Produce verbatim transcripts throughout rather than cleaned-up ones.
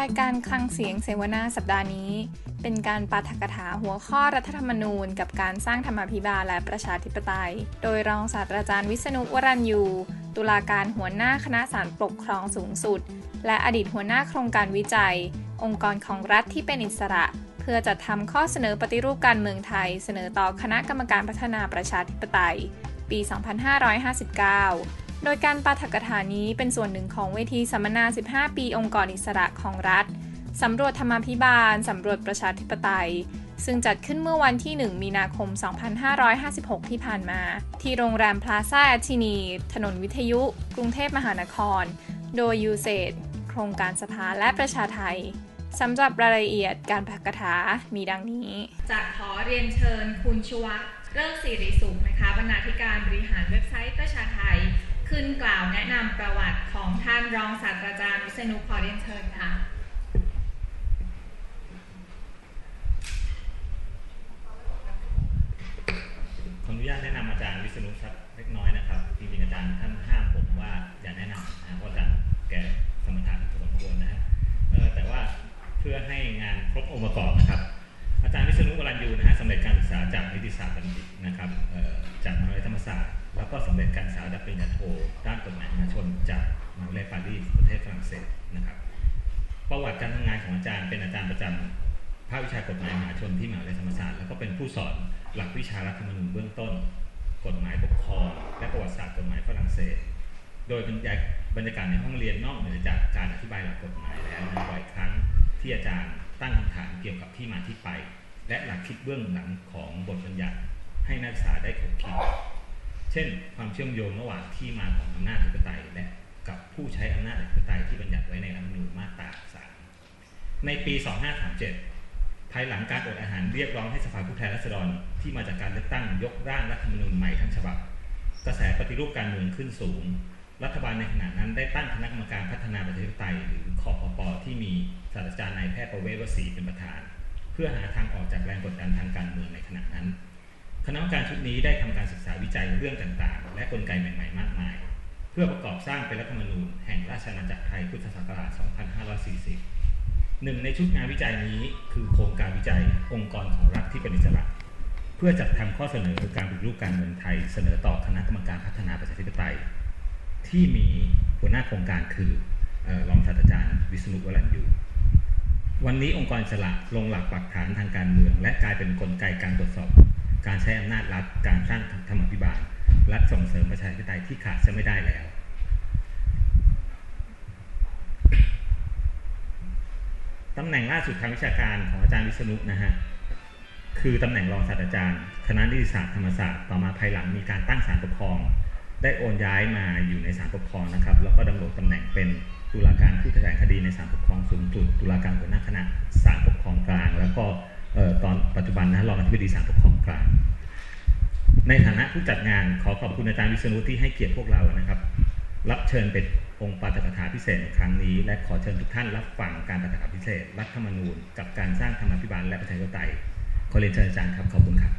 ายการคลังเสียงเสวนาสัปดาห์นี้เป็นการปาฐกถาหัวข้อรัฐธรรมนูญกับการสร้างธรรมาภิบาลและประชาธิปไตยโดยรองศาสตราจารย์วิษณุวรัญยูตุลาการหัวหน้าคณะศาลปกครองสูงสุดและอดีตหัวหน้าโครงการวิจัยองค์กรของรัฐที่เป็นอิสระเพื่อจัดทำข้อเสนอปฏิรูปการเมืองไทยเสนอต่อคณะกรรมการพัฒนาประชาธิปไตยปี สองพันห้าร้อยห้าสิบเก้าโดยการปาฐกถานี้เป็นส่วนหนึ่งของเวทีสัมมนา สิบห้า ปีองค์กรอิสระของรัฐสำรวจธรรมาภิบาลสำรวจประชาธิปไตยซึ่งจัดขึ้นเมื่อวันที่ หนึ่ง มีนาคม สองพันห้าร้อยห้าสิบหก ที่ผ่านมาที่โรงแรมพลาซ่าแอทชินีถนนวิทยุ กรุงเทพมหานครโดย ยู เซด โครงการสภาและประชาไทยสำหรับรายละเอียดการปาฐกถามีดังนี้จากขอเรียนเชิญคุณชวัฒน์เลิกศิริสุขนะคะบรรณาธิการบริหารเว็บไซต์ประชาไทยขึ้นกล่าวแนะนำประวัติของท่านรองศาสตราจารย์วิษณุขอเรียนเชิญค่ะขออนุญาตแนะนำอาจารย์วิษณุสักเล็กน้อยนะครับจริงๆอาจารย์ท่านห้ามผมว่าอย่าแนะนำนะเพราะอาจารย์แก่สมถะพอสมควรนะฮะแต่ว่าเพื่อให้งานครบองค์ประกอบนะครับอาจารย์วิษณุวรัญยูนะฮะสำเร็จการศึกษาจากนิติศาสตร์บัณฑิตนะครับจากมหาวิทยาลัยธรรมศาสตร์แล้วก็สำเร็จการศึกษาระดับปริญญาโทด้านกฎหมายมหาชนจากมหาวิทยาลัยปารีสประเทศฝรั่งเศสนะครับประวัติการทำงานของอาจารย์เป็นอาจารย์ประจำภาควิชากฎหมายมหาชนที่มหาวิทยาลัยธรรมศาสตร์แล้วก็เป็นผู้สอนหลักวิชารัฐธรรมนูญเบื้องต้นกฎหมายปกครองและประวัติศาสตร์กฎหมายฝรั่งเศสโดยบรรยากาศบรรยากาศในห้องเรียนนอกเหนือจากการอธิบายหลักกฎหมายแล้วบ่อยครั้งที่อาจารย์ตั้งคำถามเกี่ยวกับที่มาที่ไปและหลักคิดเบื้องหลังของบทบัญญัติให้นักศึกษาได้ถกคิดเช่นความเชื่อมโยงระหว่างที่มาของอำนาจอธิปไตยและกับผู้ใช้อำนาจอธิปไตยที่บัญญัติไว้ในรัฐธรรมนูญมาตราสามในปีสองพันห้าร้อยสามสิบเจ็ดภายหลังการอดอาหารเรียกร้องให้สภาผู้แทนราษฎรที่มาจากการเลือกตั้งยกร่างรัฐธรรมนูญใหม่ทั้งฉบับกระแสปฏิรูปการเมืองขึ้นสูงรัฐบาลในขณะนั้นได้ตั้งคณะกรรมการพัฒนาประชาธิปไตยหรือคปป.ที่มีศาสตราจารย์นายแพทย์ประเวศวสีเป็นประธานเพื่อหาทางออกจากแรงกดดันทางการเมืองในขณะนั้นคณะกรรมการชุดนี้ได้ทำการศึกษาวิจัยเรื่องต่างๆและกลไกใหม่ๆมากมายเพื่อประกอบสร้างเป็นรัฐธรรมนูญแห่งราชอาณาจักรไทยพุทธศักราชสองพันห้าร้อยสี่สิบหนึ่งในชุดงานวิจัยนี้คือโครงการวิจัยองค์กรของรัฐที่เป็นอิสระเพื่อจัดทำข้อเสนอการปฏิรูปการเมืองไทยเสนอต่อคณะกรรมการพัฒนาประชาธิปไตยที่มีหัวหน้าโครงการคือรองศาสตราจารย์วิษณุวรัญยูวันนี้องค์กรอิสระลงหลักปักฐานทางการเมืองและกลายเป็นกลไกการตรวจสอบการใช้อำนาจรัฐการสร้างธรรมาภิบาลและส่งเสริมประชาธิปไตยที่ขาดจะไม่ได้แล้วตำแหน่งล่าสุดทางวิชาการของอาจารย์วิษณุนะฮะคือตำแหน่งรองศาสตราจารย์คณะนิติศาสตร์ธรรมศาสตร์ต่อมาภายหลังมีการตั้งศาลปกครองได้โอนย้ายมาอยู่ในศาลปกครองนะครับแล้วก็ดำรงตำแหน่งเป็นตุลาการผู้ตัดสินคดีในศาลปกครองสูงสุดตุลาการหัวหน้าคณะศาลปกครองกลางแล้วก็ตอนปัจจุบันนะรองอธิบดีศาลปกครองกลางในฐานะผู้จัดงานขอขอบคุณอาจารย์วิษณุที่ให้เกียรติพวกเรานะครับรับเชิญเป็นองค์ปาฐกถาพิเศษในครั้งนี้และขอเชิญทุกท่านรับฟังการปาฐกถาพิเศษรัฐธรรมนูญกับการสร้างธรรมาภิบาลและประชาธิปไตยขอเรียนเชิญอาจารย์ครับขอบคุณครับ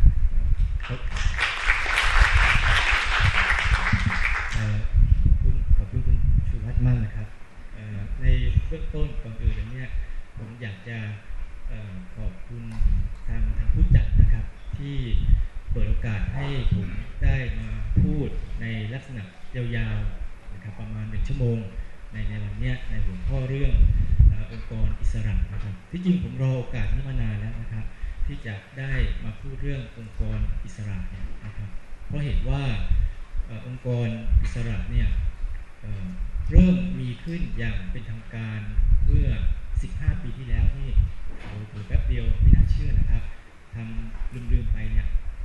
คุณขอบคุณคุณชูวัฒน์มากนะครับในเบื้องต้นก่อนอื่นเนี่ยผมอยากจะขอบคุณทางทางผู้จัดนะครับที่เปิดโอกาสให้ผมได้มาพูดในลักษณะยาวๆนะครับประมาณหนึ่งชั่วโมงในในวันนี้ในหัวข้อเรื่ององค์กรอิสระนะครับที่จริงผมรอโอกาสนี้มานานแล้วนะครับที่จะได้มาพูดเรื่ององค์กรอิสระเนี่ยนะครับเพราะเห็นว่าองค์กรอิสระเนี่ยเริ่มมีขึ้นอย่างเป็นทางการเมื่อสิบห้าปีที่แล้วนี่โอ้โหแป๊บเดียวไม่น่าเชื่อนะครับทำลืมๆไปเนี่ย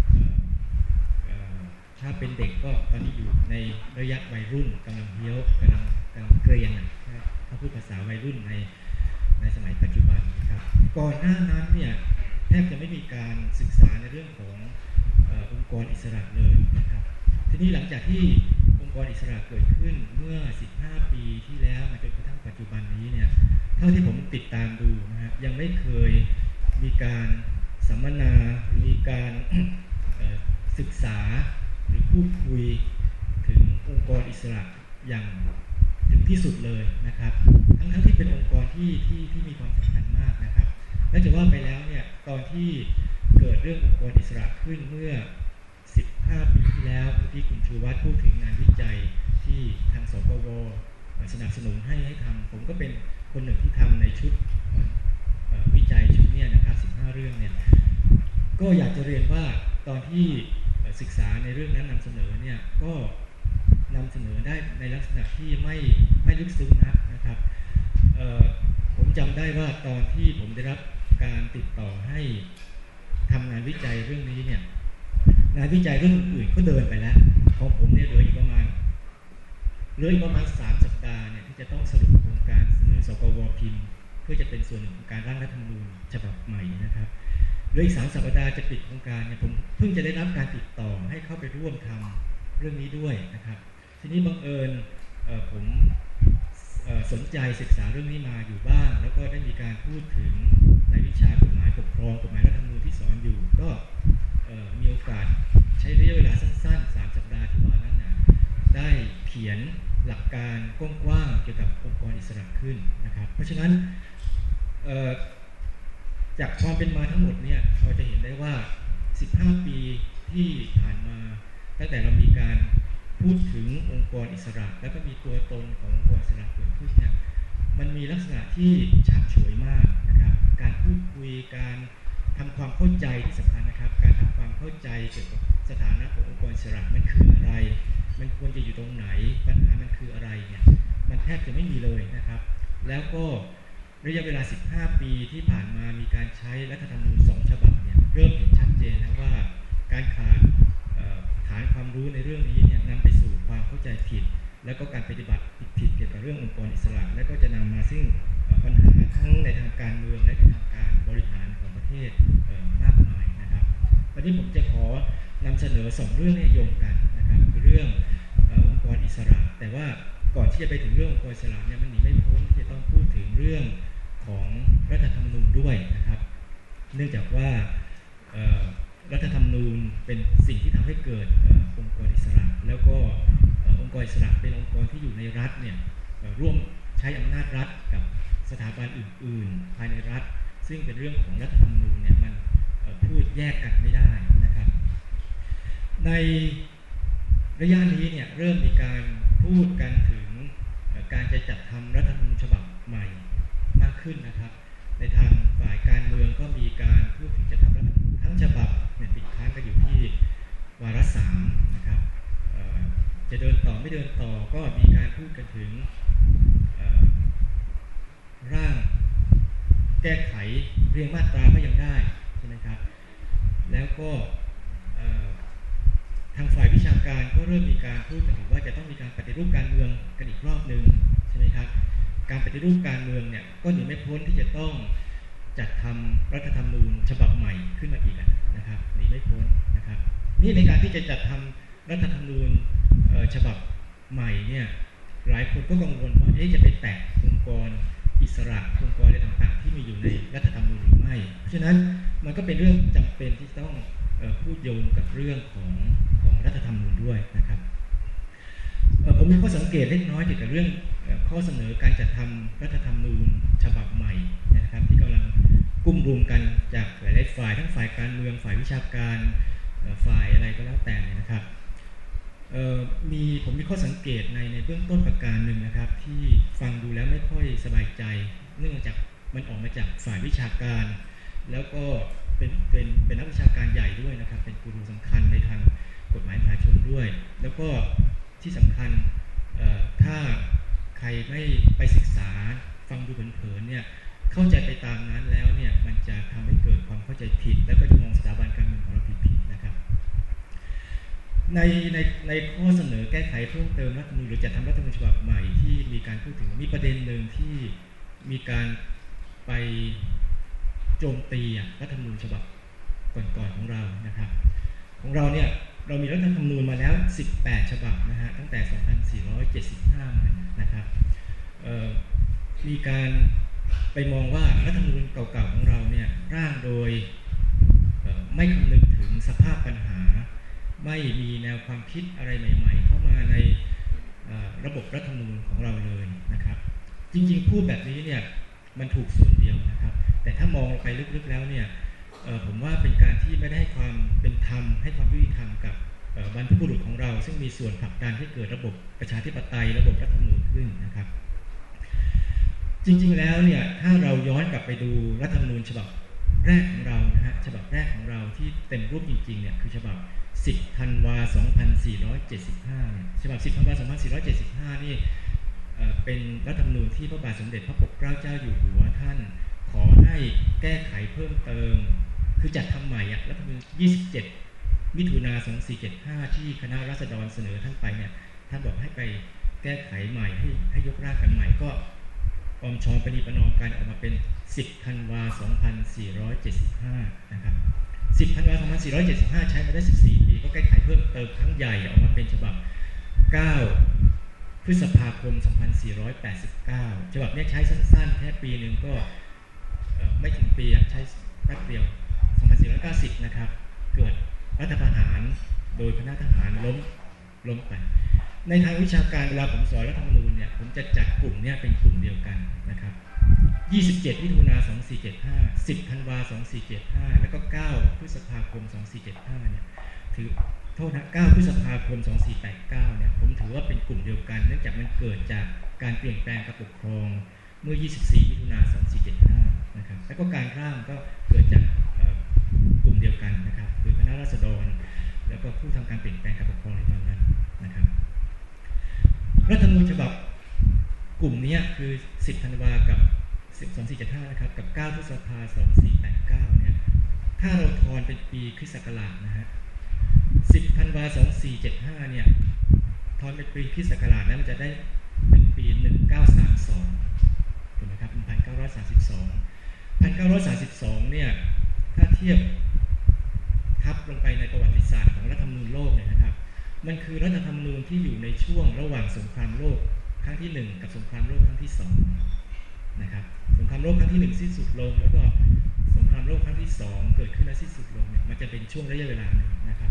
ถ้าเป็นเด็กก็ตอนนี้อยู่ในระยะวัยรุ่นกำลังเฮี้ยวกำลังกำลังเกรียนถ้าพูดภาษาวัยรุ่นในในสมัยปัจจุบันนะครับก่อนหน้านั้นเนี่ยแทบจะไม่มีการศึกษาในเรื่องของเอ่อองค์กรอิสระเลยนะครับทีนี้หลังจากที่องค์กรอิสระเกิดขึ้นเมื่อสิบห้าปีที่แล้วมาจนกระทั่งปัจจุบันนี้เนี่ยเท่าที่ผมติดตามดูนะฮะยังไม่เคยมีการสัมมนาหรือมีการศึกษาหรือพูดคุยถึงองค์กรอิสระอย่างถึงที่สุดเลยนะครับทั้งทั้งที่เป็นองค์กรที่ที่ที่มีความสำคัญมากนะครับและจะว่าไปแล้วเนี่ยตอนที่เกิดเรื่ององค์กรอิสระขึ้นเมื่อสิบห้าปีที่แล้วที่คุณชูวัฒน์พูดถึงงานวิจัยที่ทางสปว.สนับสนุนให้ให้ทำผมก็เป็นคนหนึ่งที่ทำในชุดวิจัยชุดนี้นะครับสิบห้าเรื่องเนี่ยก็อยากจะเรียนว่าตอนที่ศึกษาในเรื่องนั้นนำเสนอเนี่ยก็นำเสนอได้ในลักษณะที่ไม่ไม่ลึกซึ้งนักนะครับผมจำได้ว่าตอนที่ผมได้รับการติดต่อให้ทำงานวิจัยเรื่องนี้เนี่ยงานวิจัยเรื่องอื่นก็เดินไปแล้วของผมเนี่ยเหลืออีกประมาณเหลืออีกประมาณสามสัปดาห์เนี่ยที่จะต้องสรุปโครงการเสนอสกว.พิมพ์เพื่อจะเป็นส่วนหนึ่งของการร่างรัฐธรรมนูญฉบับใหม่นะครับเหลืออีกสามสัปดาห์จะปิดโครงการเนี่ยผมเพิ่งจะได้รับการติดต่อให้เข้าไปร่วมทำเรื่องนี้ด้วยนะครับทีนี้บังเอิญผมสนใจศึกษาเรื่องนี้มาอยู่บ้างแล้วก็ได้มีการพูดถึงในวิชากฎหมายปกครองกฎหมายรัฐธรรมนูญที่สอนอยู่ก็มีโอกาสใช้ระยะเวลาสั้นๆสามสัปดาห์ที่ว่านั้นนะได้เขียนหลักการกว้างๆเกี่ยวกับองค์กรอิสระขึ้นนะครับเพราะฉะนั้นจากความเป็นมาทั้งหมดเนี่ยเราจะเห็นได้ว่าสิบห้าปีที่ผ่านมาตั้งแต่เรามีการพูดถึงองค์กรอิสระแล้วก็มีตัวตนขององค์กรอิสระเกิดขึ้นเนี่ยมันมีลักษณะที่ฉาบฉวยมากนะครับการพูดคุยการทำความเข้าใจที่สำคัญนะครับการทำความเข้าใจเกี่ยวกับสถานะขององค์กรอิสระมันคืออะไรมันควรจะอยู่ตรงไหนปัญหามันคืออะไรเนี่ยมันแทบจะไม่มีเลยนะครับแล้วก็ระยะเวลาสิบห้าปีที่ผ่านมามีการใช้รัฐธรรมนูญสองฉบับเนี่ยเริ่มเห็นชัดเจนแล้วว่าการขาดฐานความรู้ในเรื่องนี้เนี่ยนำไปสู่ความเข้าใจผิดแล้วก็การปฏิบัติผิดเกี่ยวกับเรื่ององค์กรอิสระและก็จะนำมาซึ่งปัญหาทั้งในทางการเมืองและในทางการบริหารของประเทศมากมายนะครับวันนี้ผมจะขอนำเสนอสองเรื่องให้โยงกันนะครับคือเรื่ององค์กรอิสระแต่ว่าก่อนที่จะไปถึงเรื่ององค์กรอิสระเนี่ยมันหนีไม่พ้นที่จะต้องพูดถึงเรื่องของรัฐธรรมนูญด้วยนะครับเนื่องจากว่ารัฐธรรมนูญเป็นสิ่งที่ทำให้เกิดองค์กรอิสระแล้วก็องค์กรอิสระเป็นองค์กรที่อยู่ในรัฐเนี่ยร่วมใช้อำนาจรัฐกับสถาบันอื่นๆภายในรัฐซึ่งเป็นเรื่องของรัฐธรรมนูญเนี่ยมันพูดแยกกันไม่ได้นะครับในระยะนี้เนี่ยเริ่มมีการพูดกันถึงการจะจัดทำรัฐธรรมนูญฉบับใหม่มากขึ้นนะครับในทางฝ่ายการเมืองก็มีการพูดถึงจะทำรัฐธรรมนูญทั้งฉบับเนี่ยติดค้างกันอยู่ที่วาระสามนะครับจะเดินต่อไม่เดินต่อก็มีการพูดกันถึงร่างแก้ไขเรียงมาตราก็ยังได้ใช่ไหมครับแล้วก็ทางฝ่ายวิชาการก็เริ่มมีการพูดกันถึงว่าจะต้องมีการปฏิรูปการเมืองกันอีกรอบหนึ่งใช่ไหมครับการปฏิรูปการเมืองเนี่ยก็หนีไม่พ้นที่จะต้องจัดทำรัฐธรรมนูญฉบับใหม่ขึ้นมาอีกนะครับหนีไม่พ้นนะครับนี่ในการที่จะจัดทำรัฐธรรมนูญฉบับใหม่เนี่ยหลายคนก็กังวลว่าเอ๊ะจะไปแตะองค์กรอิสระองค์กรอะไรต่างๆที่มีอยู่ในรัฐธรรมนูญหรือไม่เพราะฉะนั้นมันก็เป็นเรื่องจำเป็นที่ต้องพูดโยงกับเรื่องของของรัฐธรรมนูญด้วยนะครับผมมีข้อสังเกตเล็กน้อยเกี่ยวกับเรื่องข้อเสนอการจัดทำรัฐธรรมนูญฉบับใหม่นะครับที่กำลังกุ้มรุมกันจากหลายๆฝ่ายทั้งฝ่ายการเมืองฝ่ายวิชาการฝ่ายอะไรก็แล้วแต่นะครับมีผมมีข้อสังเกตในในเบื้องต้นประการหนึ่งนะครับที่ฟังดูแล้วไม่ค่อยสบายใจเนื่องจากมันออกมาจากฝ่ายวิชาการแล้วก็เป็นเป็นเป็นนักวิชาการใหญ่ด้วยนะครับเป็นกูรูสำคัญในทางกฎหมายมหาชนด้วยแล้วก็ที่สำคัญถ้าใครไม่ไปศึกษาฟังดูเผินๆเนี่ยเข้าใจไปตามนั้นแล้วเนี่ยมันจะทำให้เกิดความเข้าใจผิดแล้วก็จะมองสถาบันการเมืองของเราผิดๆนะครับในในในข้อเสนอแก้ไขเพิ่มเติมรัฐธรรมนูญหรือจัดทำรัฐธรรมนูญฉบับใหม่ที่มีการพูดถึงมีประเด็นหนึ่งที่มีการไปโจมตีรัฐธรรมนูญฉบับก่อนๆของเรานะครับของเราเนี่ยเรามีรัฐธรรมนูญมาแล้วสิบแปดฉบับนะฮะตั้งแต่สองพันสี่ร้อยเจ็ดสิบห้ามานะครับมีการไปมองว่ารัฐธรรมนูญเก่าๆของเราเนี่ยร่างโดยไม่คำนึงถึงสภาพปัญหาไม่มีแนวความคิดอะไรใหม่ๆเข้ามาในระบบรัฐธรรมนูญของเราเลยนะครับจริงๆพูดแบบนี้เนี่ยมันถูกส่วนเดียวนะครับแต่ถ้ามองไปลึกๆแล้วเนี่ยผมว่าเป็นการที่ไม่ได้ให้ความเป็นธรรมให้ความยุติธรรมกับบรรพบุรุษของเราซึ่งมีส่วนผลักดันให้เกิดระบบประชาธิปไตยระบบรัฐธรรมนูญขึ้นนะครับจริงๆแล้วเนี่ยถ้าเราย้อนกลับไปดูรัฐธรรมนูญฉบับแรกของเรานะฮะฉบับแรกของเราที่เต็มรูปจริงๆเนี่ยคือฉบับสิบธันวาสองพันสี่ร้อยเจ็ดสิบห้าเนี่ยฉบับสิบธันวาสองพันสี่ร้อยเจ็ดสิบห้านี่เป็นรัฐธรรมนูญที่พระบาทสมเด็จพระปกเกล้าเจ้าอยู่หัวท่านขอให้แก้ไขเพิ่มเติมคือจัดทำใหม่รัฐธรรมนูญยี่สิบเจ็ดมิถุนายนสองพันสี่ร้อยเจ็ดสิบห้าที่คณะราษฎรเสนอท่านไปเนี่ยท่านบอกให้ไปแก้ไขใหม่ให้ให้ยกร่างกันใหม่ก็อมชอมปณีประนอมกันออกมาเป็นสิบธันวาสองพันสี่ร้อยเจ็ดสิบห้านะครับสิบธันวาสองพันสี่ร้อยเจ็ดสิบห้าใช้มาได้สิบสี่ปีก็แก้ไขเพิ่มเติมครั้งใหญ่ออกมาเป็นฉบับเก้าพฤษภาคมสองพันสี่ร้อยแปดสิบเก้าฉบับนี้ใช้สั้นๆแค่ปีหนึ่งก็ไม่ถึงปีใช้แป๊บเดียวสองพันสี่ร้อยเก้าสิบนะครับเกิดรัฐประหารโดยคณะทหารล้มล้มไปในทางวิชาการเวลาผมสอนรัฐธรรมนูญเนี่ยผมจะจัดกลุ่มนี้เป็นกลุ่มเดียวกันนะครับยี่สิบเจ็ดมิถุนายนสองพันสี่ร้อยเจ็ดสิบห้า สิบธันวาคมสองพันสี่ร้อยเจ็ดสิบห้าแล้วก็เก้าพฤษภาคมสองพันสี่ร้อยเจ็ดสิบห้าเนี่ยถือโทษนะเก้าพฤษภาคมสองพันสี่ร้อยแปดสิบเก้าเนี่ยผมถือว่าเป็นกลุ่มเดียวกันเนื่องจากมันเกิดจากการเปลี่ยนแปลงการปกครองเมื่อยี่สิบสี่มิถุนายนสองพันสี่ร้อยเจ็ดสิบห้านะครับแล้วก็การร่างก็เกิดจากกลุ่มเดียวกันนะครับคือคณะราษฎรแล้วก็ผู้ทำการเปลี่ยนแปลงการปกครองในตอนนั้นนะครับรัฐธรรมนูญฉบับกลุ่มนี้คือสิบธันวากับสองพันสี่ร้อยเจ็ดสิบห้านะครับกับเก้าพฤษภาคมสองพันสี่ร้อยแปดสิบเก้าเนี่ยถ้าเราทอนเป็นปีคริสต์ศักราชนะฮะสิบธันวาคมสองพันสี่ร้อยเจ็ดสิบห้าเนี่ยทอนเป็นปีคริสต์ศักราชนั้นมันจะได้เป็นปีหนึ่งพันเก้าร้อยสามสิบสองถูกไหมครับหนึ่งพันเก้าร้อยสามสิบสองหนึ่งพันเก้าร้อยสามสิบสองเนี่ยถ้าเทียบทับลงไปในประวัติศาสตร์ของรัฐธรรมนูญโลกเนี่ยนะครับมันคือรัฐธรรมนูญที่อยู่ในช่วงระหว่างสงครามโลกครั้งที่หนึ่งกับสงครามโลกครั้งที่สองนะครับสงครามโลกครั้งที่หนึ่งสิ้นสุดลงแล้วก็สงครามโลกครั้งที่สองเกิดขึ้นและสิ้นสุดลงเนี่ยมันจะเป็นช่วงระยะเวลาหนึ่งนะครับ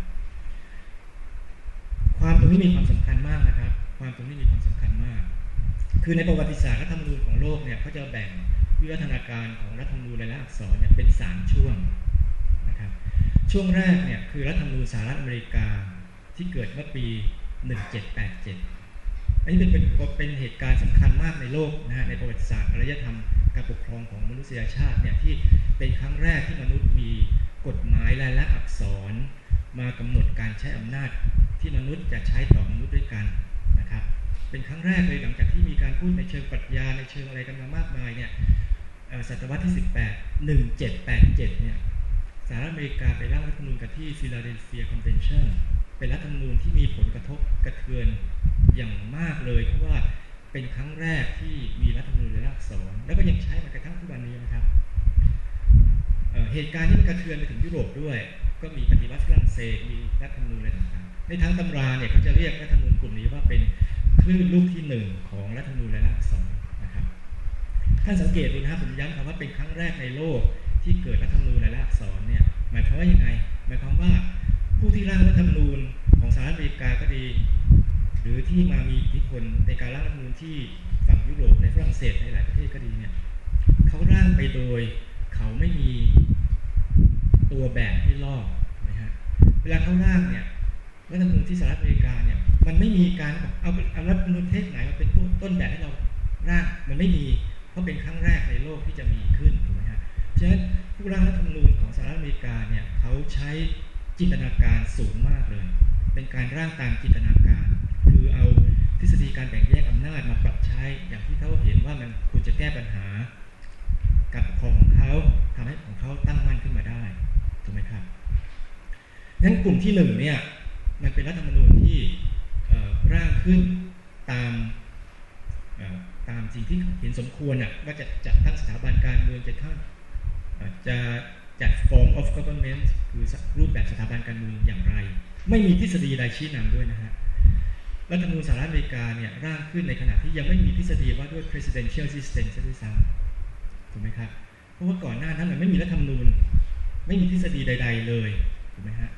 ความตรงนี้มีความสำคัญมากนะครับความตรงนี้มีความสำคัญมากคือในประวัติศาสตร์รัฐธรรมนูญของโลกเนี่ยเขาจะแบ่งวิวัฒนาการของรัฐธรรมนูญรายลักษณ์อักษรเนี่ยเป็นสามช่วงนะครับช่วงแรกเนี่ยคือรัฐธรรมนูญสหรัฐอเมริกาที่เกิดเมื่อปีหนึ่งพันเจ็ดร้อยแปดสิบเจ็ดอันนี้เป็นเป็นเป็นเหตุการณ์สำคัญมากในโลกนะฮะในประวัติศาสตร์อารยธรรมการปกครองของมนุษยชาติเนี่ยที่เป็นครั้งแรกที่มนุษย์มีกฎหมายลายลักษณ์อักษรมากำหนดการใช้อำนาจที่มนุษย์จะใช้ต่อมนุษย์ด้วยกันนะครับเป็นครั้งแรกเลยหลังจากที่มีการพูดในเชิงปรัชญาในเชิงอะไรกันมามากมายเนี่ยศตวรรษที่สิบแปด หนึ่งพันเจ็ดร้อยแปดสิบเจ็ดเนี่ยสหรัฐอเมริกาไปร่างรัฐธรรมนูญกันที่ฟิลาเดลเฟียคอนเวนชั่นเป็นรัฐธรรมนูญที่มีผลกระทบกระเทือนอย่างมากเลยเพราะว่าเป็นครั้งแรกที่มีรัฐธรรมนูญรายลักษณ์อักษรแล้วก็ยังใช้มากระทั่งทุกวันนี้นะครับเ, เหตุการณ์ที่มันกระเทือนไปถึงยุโรปด้วยก็มีปฏิวัติฝรั่งเศสมีรัฐธรรมนูญอะไรต่างๆในทางตำราเนี่ยเขาจะเรียกรัฐธรรมนูญกลุ่มนี้ว่าเป็นคลื่นลูกที่หนึ่งของรัฐธรรมนูญรายลักษณ์อักษรนะครับท่านสังเกตดูนะครับผมย้ำคำว่าเป็นครั้งแรกในโลกที่เกิดรัฐธรรมนูญรายลักษณ์อักษรเนี่ยหมายความว่ายังไงหมายความว่าผู้ที่ร่างรัฐธรรมนูญของสหรัฐอเมริกาก็ดีหรือที่มามีอิทธิพลในการร่างรัฐธรรมนูญที่ฝั่งยุโรปในฝรั่งเศสในหลายประเทศก็ดีเนี่ยเขาร่างไปโดยเขาไม่มีตัวแบบให้ลอกนะฮะเวลาเขาร่างเนี่ยรัฐธรรมนูญที่สหรัฐอเมริกาเนี่ยมันไม่มีการเอาเอารัฐธรรมนูญประเทศไหนมาเป็นต้นแบบให้เราร่างมันไม่มีเพราะเป็นครั้งแรกในโลกที่จะมีขึ้นถูกไหมฮะฉะนั้นผู้ร่างรัฐธรรมนูญของสหรัฐอเมริกาเนี่ยเขาใช้จินตนาการสูงมากเลยเป็นการร่างตามจินตนาการคือเอาทฤษฎีการแบ่งแยกอำนาจมาปรับใช้อย่างที่เขาเห็นว่ามันควรจะแก้ปัญหาการปกครองของเขาทำให้ของเขาตั้งมั่นขึ้นมาได้ถูกไหมครับนั้นกลุ่มที่หนึ่งเนี่ยมันเป็นรัฐธรรมนูญที่ร่างขึ้นตามตามสิ่งที่เห็นสมควรว่าจะจัดตั้งสถาบันการเมืองจะเข้าจะจัด form of government คือรูปแบบสถาบันการเมืองอย่างไรไม่มีทฤษฎีใดชี้นำด้วยนะฮะรัฐธรรมนูญสหรัฐอเมริกาเนี่ยร่างขึ้นในขณะที่ยังไม่มีทฤษฎีว่าด้วย presidential system ใช่ไหมครับถูกไหมครับเพราะว่าก่อนหน้านั้นมันไม่มีรัฐธรรมนูญไม่มีทฤษฎีใดๆเลยถูกไหมฮะ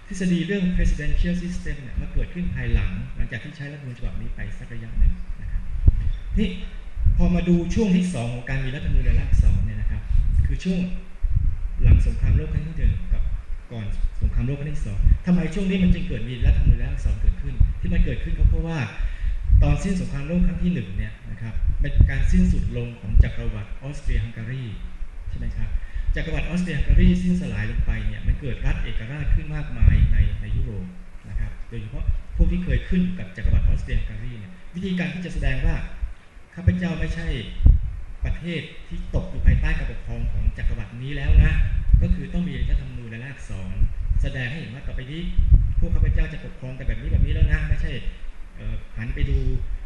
ทฤษฎีเรื่อง presidential system เนี่ยมาเกิดขึ้นภายหลังหลังจากที่ใช้รัฐธรรมนูญฉบับนี้ไปสักระยะหนึ่งนะครับนี่พอมาดูช่วงที่สองของการมีรัฐธรรมนูญรายลักษณ์สองเนี่ยนะครับคือช่วงหลังสงครามโลกครั้งที่หนึ่งกับก่อนสงครามโลกครั้งที่สองทำไมช่วงนี้มันจึงเกิดมีรัฐธรรมนูญรายลักษณ์สองเกิดขึ้นที่มันเกิดขึ้นก็เพราะว่าตอนสิ้นสงครามโลกครั้งที่หนึ่งเนี่ยนะครับเป็นการสิ้นสุดลงของจักรวรรดิออสเตรียฮังการีใช่ไหมครับจักรวรรดิออสเตรียฮังการีสิ้นสลายลงไปเนี่ยมันเกิดรัฐเอกราชขึ้นมากมายในในยุโรปนะครับโดยเฉพาะพวกที่เคยขึ้นกับจักรวรรดิออสเตรียฮังการีเนี่ยวิธีการที่จะแสดงว่าข้าพเจ้าไม่ใช่ประเทศที่ตกอยู่ภายใต้การปกครองของจักรวรรดินี้แล้วนะก็คือต้องมีรัฐธรรมนูญรายลักษณ์สองแสดงให้เห็นว่าต่อไปนี้พวกข้าพเจ้าจะปกครองกันแบบนี้แบบนี้แล้วนะไม่ใช่หันไปดู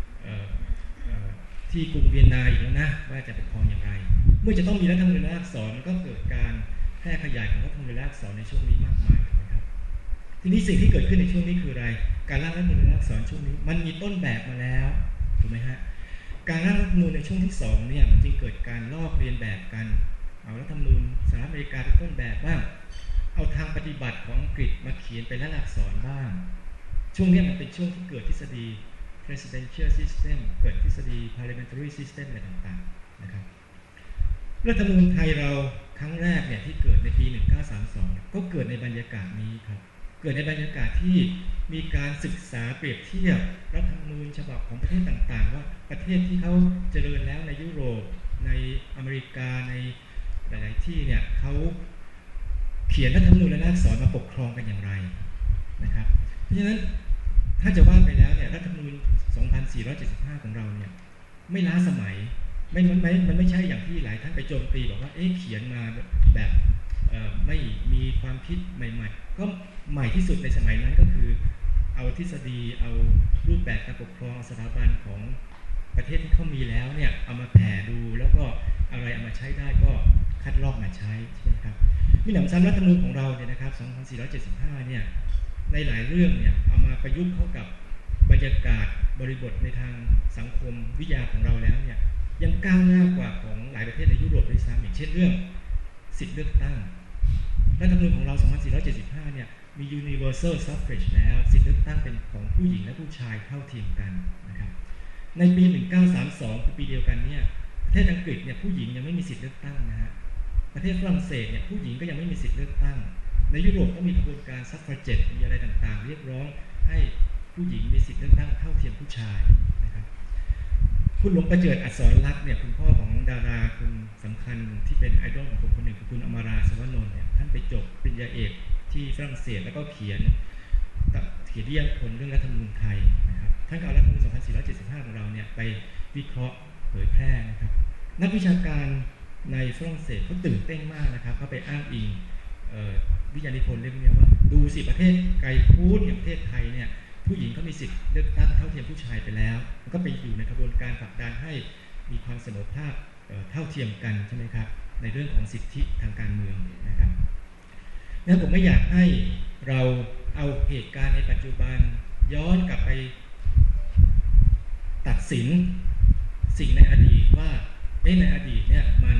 ที่กรุงเวียนนาอีกแล้วนะว่าจะปกครองอย่างไรเมื่อจะต้องมีรัฐธรรมนูญรายลักษณ์สองก็เกิดการแพร่ขยายของรัฐธรรมนูญรายลักษณ์สองในช่วงนี้มากมายนะครับทีนี้สิ่งที่เกิดขึ้นในช่วงนี้คืออะไรการร่างรัฐธรรมนูญรายลักษณ์สองช่วงนี้มันมีต้นแบบมาแล้วถูกไหมฮะการร่างรัฐธรรมนูญในช่วงที่สองเนี่ยมันจึงเกิดการลอกเลียนแบบกันเอารัฐธรรมนูญสหรัฐอเมริกาเป็นต้นแบบบ้างเอาทางปฏิบัติของอังกฤษมาเขียนเป็นรายลักษณ์อักษรบ้างช่วงนี้มันเป็นช่วงที่เกิดทฤษฎี presidential system เกิดทฤษฎี parliamentary system อะไรต่างๆนะครับรัฐธรรมนูญไทยเราครั้งแรกเนี่ยที่เกิดในปีหนึ่งเก้าสามสองก็เกิดในบรรยากาศนี้ครับเกิดในบรรยากาศที่มีการศึกษาเปรียบเทียบรัฐธรรมนูญฉบับของประเทศต่างๆว่าประเทศที่เขาเจริญแล้วในยุโรปในอเมริกาในหลายๆที่เนี่ยเขาเขียนรัฐธรรมนูญรายลักษณ์อักษรมาปกครองกันอย่างไรนะครับเพราะฉะนั้นถ้าจะว่าไปแล้วเนี่ยรัฐธรรมนูญสองพันสี่ร้อยเจ็ดสิบห้าของเราเนี่ยไม่ล้าสมัยไม่มันไม่มันไม่ใช่อย่างที่หลายท่านไปโจมตีบอกว่าเอ๊ะเขียนมาแบบไม่มีความคิดใหม่ๆก็ใหม่ที่สุดในสมัยนั้นก็คือเอาทฤษฎีเอารูปแบบการปกครองสถาบันของประเทศที่เขามีแล้วเนี่ยเอามาแผ่ดูแล้วก็อะไรเอามาใช้ได้ก็คัดลอกมาใช้ใช่ไหมครับมีหนำซ้ำรัฐธรรมนูญของเราเนี่ยนะครับสองพันสี่ร้อยเจ็ดสิบห้าเนี่ยในหลายเรื่องเนี่ยเอามาประยุกต์เข้ากับบรรยากาศบริบทในทางสังคมวิทยาของเราแล้วเนี่ยยังก้าวหน้ากว่าของหลายประเทศในยุโรปด้วยซ้ำอย่างเช่นเรื่องสิทธิเลือกตั้งรัฐธรรมนูญของเราสองพันสี่ร้อยเจ็ดสิบห้าเนี่ยมี universal suffrage แล้วสิทธิเลือกตั้งเป็นของผู้หญิงและผู้ชายเท่าเทียมกันนะครับในปีหนึ่งเก้าสามสองคือปีเดียวกันเนี่ยประเทศอังกฤษเนี่ยผู้หญิงยังไม่มีสิทธิเลือกตั้งนะฮะประเทศฝรั่งเศสเนี่ยผู้หญิงก็ยังไม่มีสิทธิเลือกตั้งในยุโรปก็มีกระบวนการซัฟเฟอร์เจตมีอะไรต่างๆเรียกร้องให้ผู้หญิงมีสิทธิเลือกตั้งเท่าเทียมผู้ชายนะครับคุณหลวงประเจิดอักษรลักษณ์เนี่ยคุณพ่อของดาราคนสำคัญที่เป็นไอดอลของผมคนหนึ่งคือคุณอมราสวนนท์เนี่ยท่านไปจบปริญญาเอกที่ฝรั่งเศสแล้วก็เขียนเขียนเรียกคนเรื่องรัฐธรรมนูญไทยนะครับท่านก็เอารัฐธรรมนูญสองพันสี่ร้อยเจ็ดสิบห้าของเราเนี่ยไปวิเคราะห์เผยแพร่นะครับนักวิชาการในฝรั่งเศสเขาตื่นเต้นมากนะครับเขาไปอ้างอิงวิทยานิพนธ์เรื่องนี้ว่าดูสิประเทศไกลพูดอย่างประเทศไทยเนี่ยผู้หญิงก็มีสิทธิ์เลือกตั้งเท่าเทียมผู้ชายไปแล้วมันก็ไปอยู่ในกระบวนการผลักดันให้มีความเสมอภาคเท่าเทียมกันใช่ไหมครับในเรื่องของสิทธิทางการเมืองนะครับงั้นผมไม่อยากให้เราเอาเหตุการณ์ในปัจจุบันย้อนกลับไปตัดสินสิ่งในอดีตว่าในอดีตเนี่ยมัน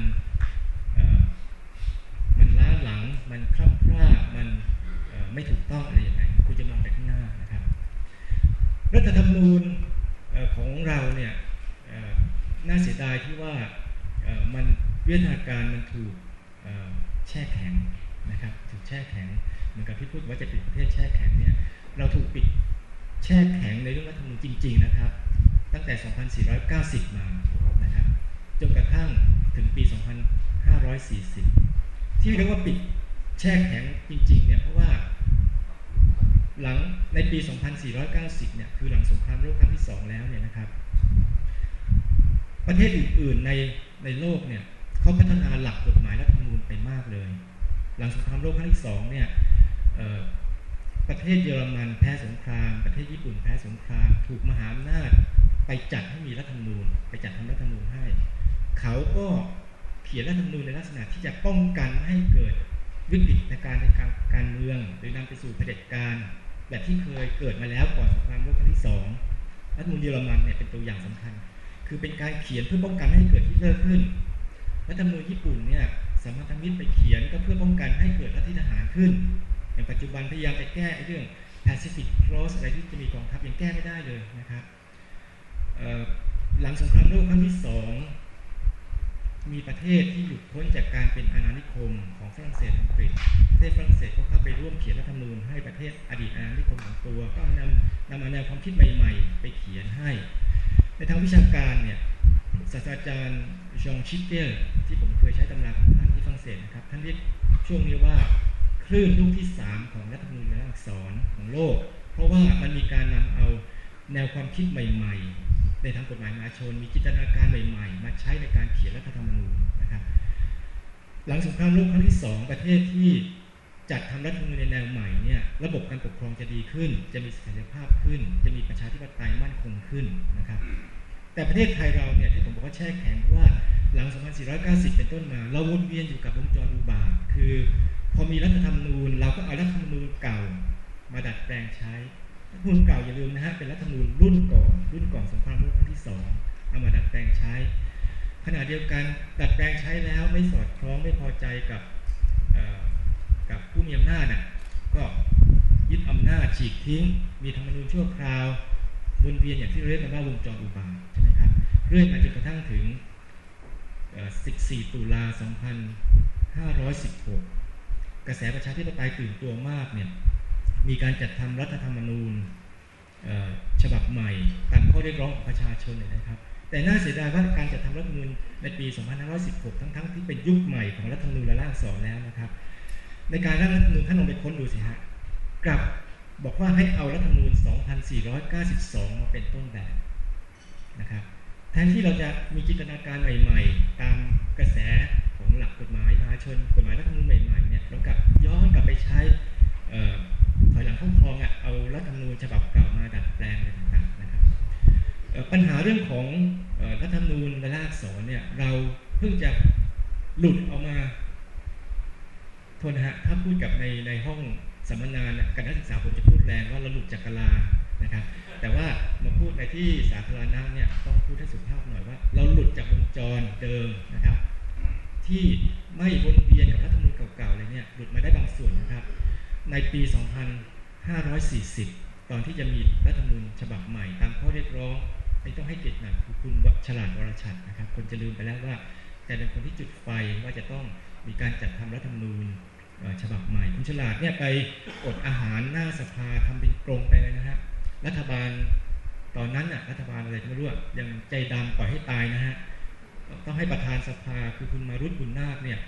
มันล้าหลังมันคล่ำคร่ามันไม่ถูกต้องอะไรอย่างไรคุณจะมองไปข้างหน้านะครับรัฐธรรมนูญของเราเนี่ยน่าเสียดายที่ว่ามันวิวัฒนาการมันถูกแช่แข็งนะครับถูกแช่แข็งเหมือนกับที่พูดว่าจะปิดประเทศแช่แข็งเนี่ยเราถูกปิดแช่แข็งในเรื่องรัฐธรรมนูญจริงๆนะครับตั้งแต่สองพันสี่ร้อยเก้าสิบมานะครับจนกระทั่งถึงปีสองพันห้าร้อยสี่สิบที่เรียกว่าปิดแช่แข็งจริงๆเนี่ยเพราะว่าหลังในปีสองพันสี่ร้อยเก้าสิบเนี่ยคือหลังสงครามโลกครั้งที่สองแล้วเนี่ยนะครับประเทศอื่นๆในในโลกเนี่ยเขาพัฒนาหลักกฎหมายรัฐธรรมนูญไปมากเลยหลังสงครามโลกครั้งที่สองเนี่ยประเทศเยอรมันแพ้สงครามประเทศญี่ปุ่นแพ้สงครามถูกมหาอำนาจไปจัดให้มีรัฐธรรมนูญไปจัดทำรัฐธรรมนูญให้เขาก็เขียนรัฐธรรมนูญในลักษณะที่จะป้องกันให้เกิดวิกฤตการณ์ในการการเมืองโดยนำไปสู่เผด็จการแบบที่เคยเกิดมาแล้วก่อนสงครามโลกครั้งที่สองรัฐธรรมนูญเยอรมันเนี่ยเป็นตัวอย่างสำคัญคือเป็นการเขียนเพื่อป้องกันให้เกิดฮิตเลอร์ขึ้นรัฐธรรมนูญญี่ปุ่นเนี่ยสัมพันธมิตรไปเขียนก็เพื่อป้องกันให้เกิดรัฐทหารขึ้นอย่างปัจจุบันพยายามจะแก้เรื่อง Pacific Clause อะไรที่จะมีกองทัพยังแก้ไม่ได้เลยนะครับหลังสงครามโลกครั้งที่สองมีประเทศที่หลุดพ้นจากการเป็นอาณานิคมของฝรั่งเศสอังกฤษประเทศฝรั่งเศสก็เข้าไปร่วมเขียนรัฐธรรมนูญให้ประเทศอดีตอาณานิคมของตัวก็นำนำเอาแนวความคิดใหม่ๆไปเขียนให้ในทางวิชาการเนี่ยศาสตราจารย์จองชิเตลที่ผมเคยใช้ตำราของท่านที่ฝรั่งเศสนะครับท่านเรียกช่วงนี้ว่าคลื่นลูกที่สามของรัฐธรรมนูญและอักษรของโลกเพราะว่ามันมีการนำเอาแนวความคิดใหม่ๆในทางกฎหมายมหาชนมีจินตนาการใหม่ๆมาใช้ในการเขียนรัฐธรรมนูญนะครับหลังสงครามโลกครั้งที่สองประเทศที่จัดทำรัฐธรรมนูญในแนวใหม่เนี่ยระบบการปกครองจะดีขึ้นจะมีเสถียรภาพขึ้นจะมีประชาธิปไตยมั่นคงขึ้นนะครับแต่ประเทศไทยเราเนี่ยที่ผมบอกว่าแช่แข็งเพราะว่าหลังสองพันสี่ร้อยเก้าสิบเป็นต้นมาเราวนเวียนอยู่กับวงจรอุบาทคือพอมีรัฐธรรมนูญเราก็เอารัฐธรรมนูญเก่ามาดัดแปลงใช้รัฐธรรมนูญเก่าอย่าลืมนะฮะเป็นรัฐธรรมนูญรุ่นก่อนรุ่นก่อนสงครามโลกครั้งที่สองเอามาดัดแปลงใช้ขณะเดียวกันดัดแปลงใช้แล้วไม่สอดคล้องไม่พอใจกับกับผู้มีอำนาจน่ะก็ยึดอำนาจฉีกทิ้งมีธรรมนูญชั่วคราววนเวียนอย่างที่เรียกกันว่าวงจรอุบาทใช่ไหมครับเรื่อยมาจนกระทั่งถึงสิบสี่ตุลาสองพันห้าร้อยสิบหกกระแสประชาธิปไตยตื่นตัวมากเนี่ยมีการจัดทำรัฐธรรมนูญฉบับใหม่ตามข้อเรียกร้องของประชาชนเลยนะครับแต่น่าเสียดายว่าการจัดทำรัฐธรรมนูญในปีสองพันห้าร้อยสิบหกทั้งๆที่เป็นยุคใหม่ของรัฐธรรมนูญและร่างสองแล้วนะครับในการร่างรัฐธรรมนูญท่านลองไปค้นดูสิฮะกลับบอกว่าให้เอารัฐธรรมนูญสองพันสี่ร้อยเก้าสิบสองมาเป็นต้นแบบนะครับแทนที่เราจะมีจินตนาการใหม่ๆตามกระแสของหลักกฎหมายมหาชนกฎหมายรัฐธรรมนูญใหม่ๆเนี่ยเรากลับย้อนกลับไปใช้ถอยหลังเข้าคลองอ่ะเอารัฐธรรมนูญฉบับเก่ามาดัดแปลงอะไรต่างๆนะครับปัญหาเรื่องของรัฐธรรมนูญและรากฐานเนี่ยเราเพิ่งจะหลุดออกมาโทษนะฮะถ้าพูดกับในในห้องสัมมนาการนักศึกษาผมจะพูดแรงว่าเราหลุดจากกะลานะครับแต่ว่ามาพูดในที่สาธารณะเนี่ยต้องพูดให้สุภาพหน่อยว่าเราหลุดจากวงจรเดิมนะครับที่ไม่วนเวียนกับรัฐธรรมนูญเก่าๆเลยเนี่ยหลุดมาได้บางส่วนนะครับในปีสองพันห้าร้อยสี่สิบตอนที่จะมีรัฐธรรมนูญฉบับใหม่ตามข้อเรียกร้องไม่ต้องให้เกียรติหน่อยคือคุณฉลาดวรชัดนะครับคนจะลืมไปแล้วว่าแต่เป็นคนที่จุดไฟว่าจะต้องมีการจัดทำรัฐธรรมนูญฉบับใหม่คุณฉลาดเนี่ยไปอดอาหารหน้าสภาทำเป็นกรงไปเลยนะฮะรัฐบาลตอนนั้นน่ะรัฐบาลอะไรไม่รู้ยังใจดำปล่อยให้ตายนะฮะต้องให้ประธานสภาคือคุณมารุตบุญนาคเนี่ย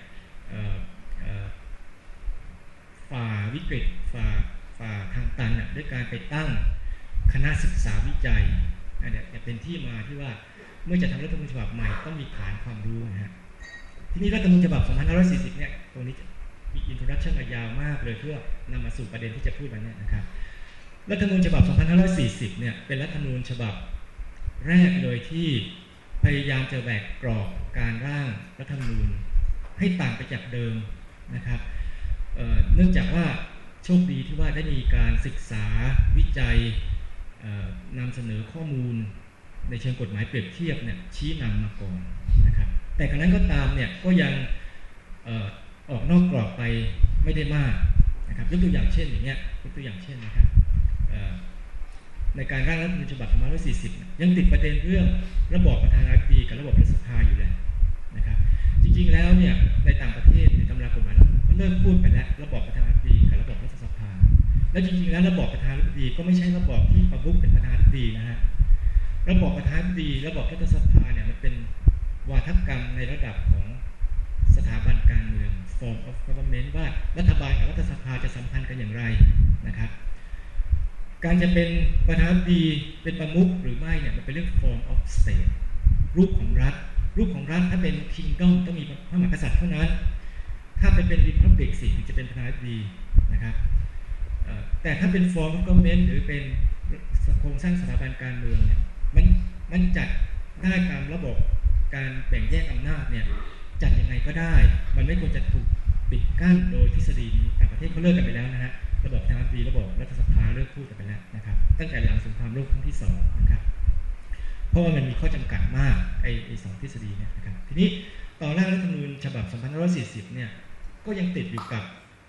ฝ่าวิกฤตฝ่าฝ่าทางตันด้วยการไปตั้งคณะศึกษาวิจัยเนี่ยเป็นที่มาที่ว่าเมื่อจะทำรัฐธรรมนูญฉบับใหม่ต้องมีฐานความรู้นะฮะทีนี้รัฐธรรมนูญฉบับสองพันห้าร้อยสี่สิบเนี่ยตรงนี้มีอินโทรดักชั่นมายาวมากเลยเพื่อนำมาสู่ประเด็นที่จะพูดวันนี้นะครับรัฐธรรมนูญฉบับสองพันห้าร้อยสี่สิบเนี่ยเป็นรัฐธรรมนูญฉบับแรกเลยที่พยายามจะแหวกกรอบการร่างรัฐธรรมนูญให้ต่างไปจากเดิมนะครับ เอ่อ เนื่องจากว่าโชคดีที่ว่าได้มีการศึกษาวิจัยนำเสนอข้อมูลในเชิงกฎหมายเปรียบเทียบเนี่ยชี้นำมาก่อนนะครับแต่กระนั้นก็ตามเนี่ยก็ยังเอ่อออกนอกกรอบไปไม่ได้มากนะครับยกตัวอย่างเช่นอย่างเงี้ยยกตัวอย่างเช่นนะครับในการร่างรัฐธรรมนูญฉบับสองพันห้าร้อยสี่สิบยังติดประเด็นเรื่องระบอบประธานาธิบดีกับระบบรัฐสภาอยู่เลยนะครับจริงๆแล้วเนี่ยในต่างประเทศในตำรากฎหมายเขาเลิกพูดไปแล้วระบอบประธานาธิบดีกับระบบรัฐสภาแล้วจริงๆแล้วระบอบประธานาธิบดีก็ไม่ใช่ระบอบที่ประมุขเป็นประธานาธิบดีนะฮะระบอบประธานาธิบดีระบอบรัฐสภาเนี่ยมันเป็นวาทกรรมในระดับของสถาบันการเมือง form of government ว่ารัฐบาลกับรัฐสภาจะสัมพันธ์กันอย่างไรนะครับการจะเป็นประธานาธิบดีเป็นประมุขหรือไม่เนี่ยมันเป็นเรื่อง form of state รูปของรัฐรูปของรัฐถ้าเป็น kingdom ต้องมีพระมหากษัตริย์เท่านั้นถ้าเป็นเป็น republic สิถึงจะเป็นประธานาธิบดีนะครับแต่ถ้าเป็น form of government หรือเป็นโครงสร้างสถาบันการเมืองเนี่ยมันมันจัดได้ตามระบบการแบ่งแยกอำนาจเนี่ยจัดยังไงก็ได้มันไม่ควรจะถูกปิดกั้นโดยทฤษฎีนี้ต่างประเทศเขาเลิกกันไปแล้วนะฮะระบบประธานาธิบดีระบบรัฐสภาเลิกพูดกันไปแล้วนะครับตั้งแต่หลังสงครามโลกครั้งที่สองนะครับเพราะว่ามันมีข้อจำกัดมากไอ้ไอ้สองทฤษฎีเนี่ยนะครับทีนี้ตอนร่างรัฐธรรมนูญฉบับสองพันห้าร้อยสี่สิบเนี่ยก็ยังติดอยู่กับ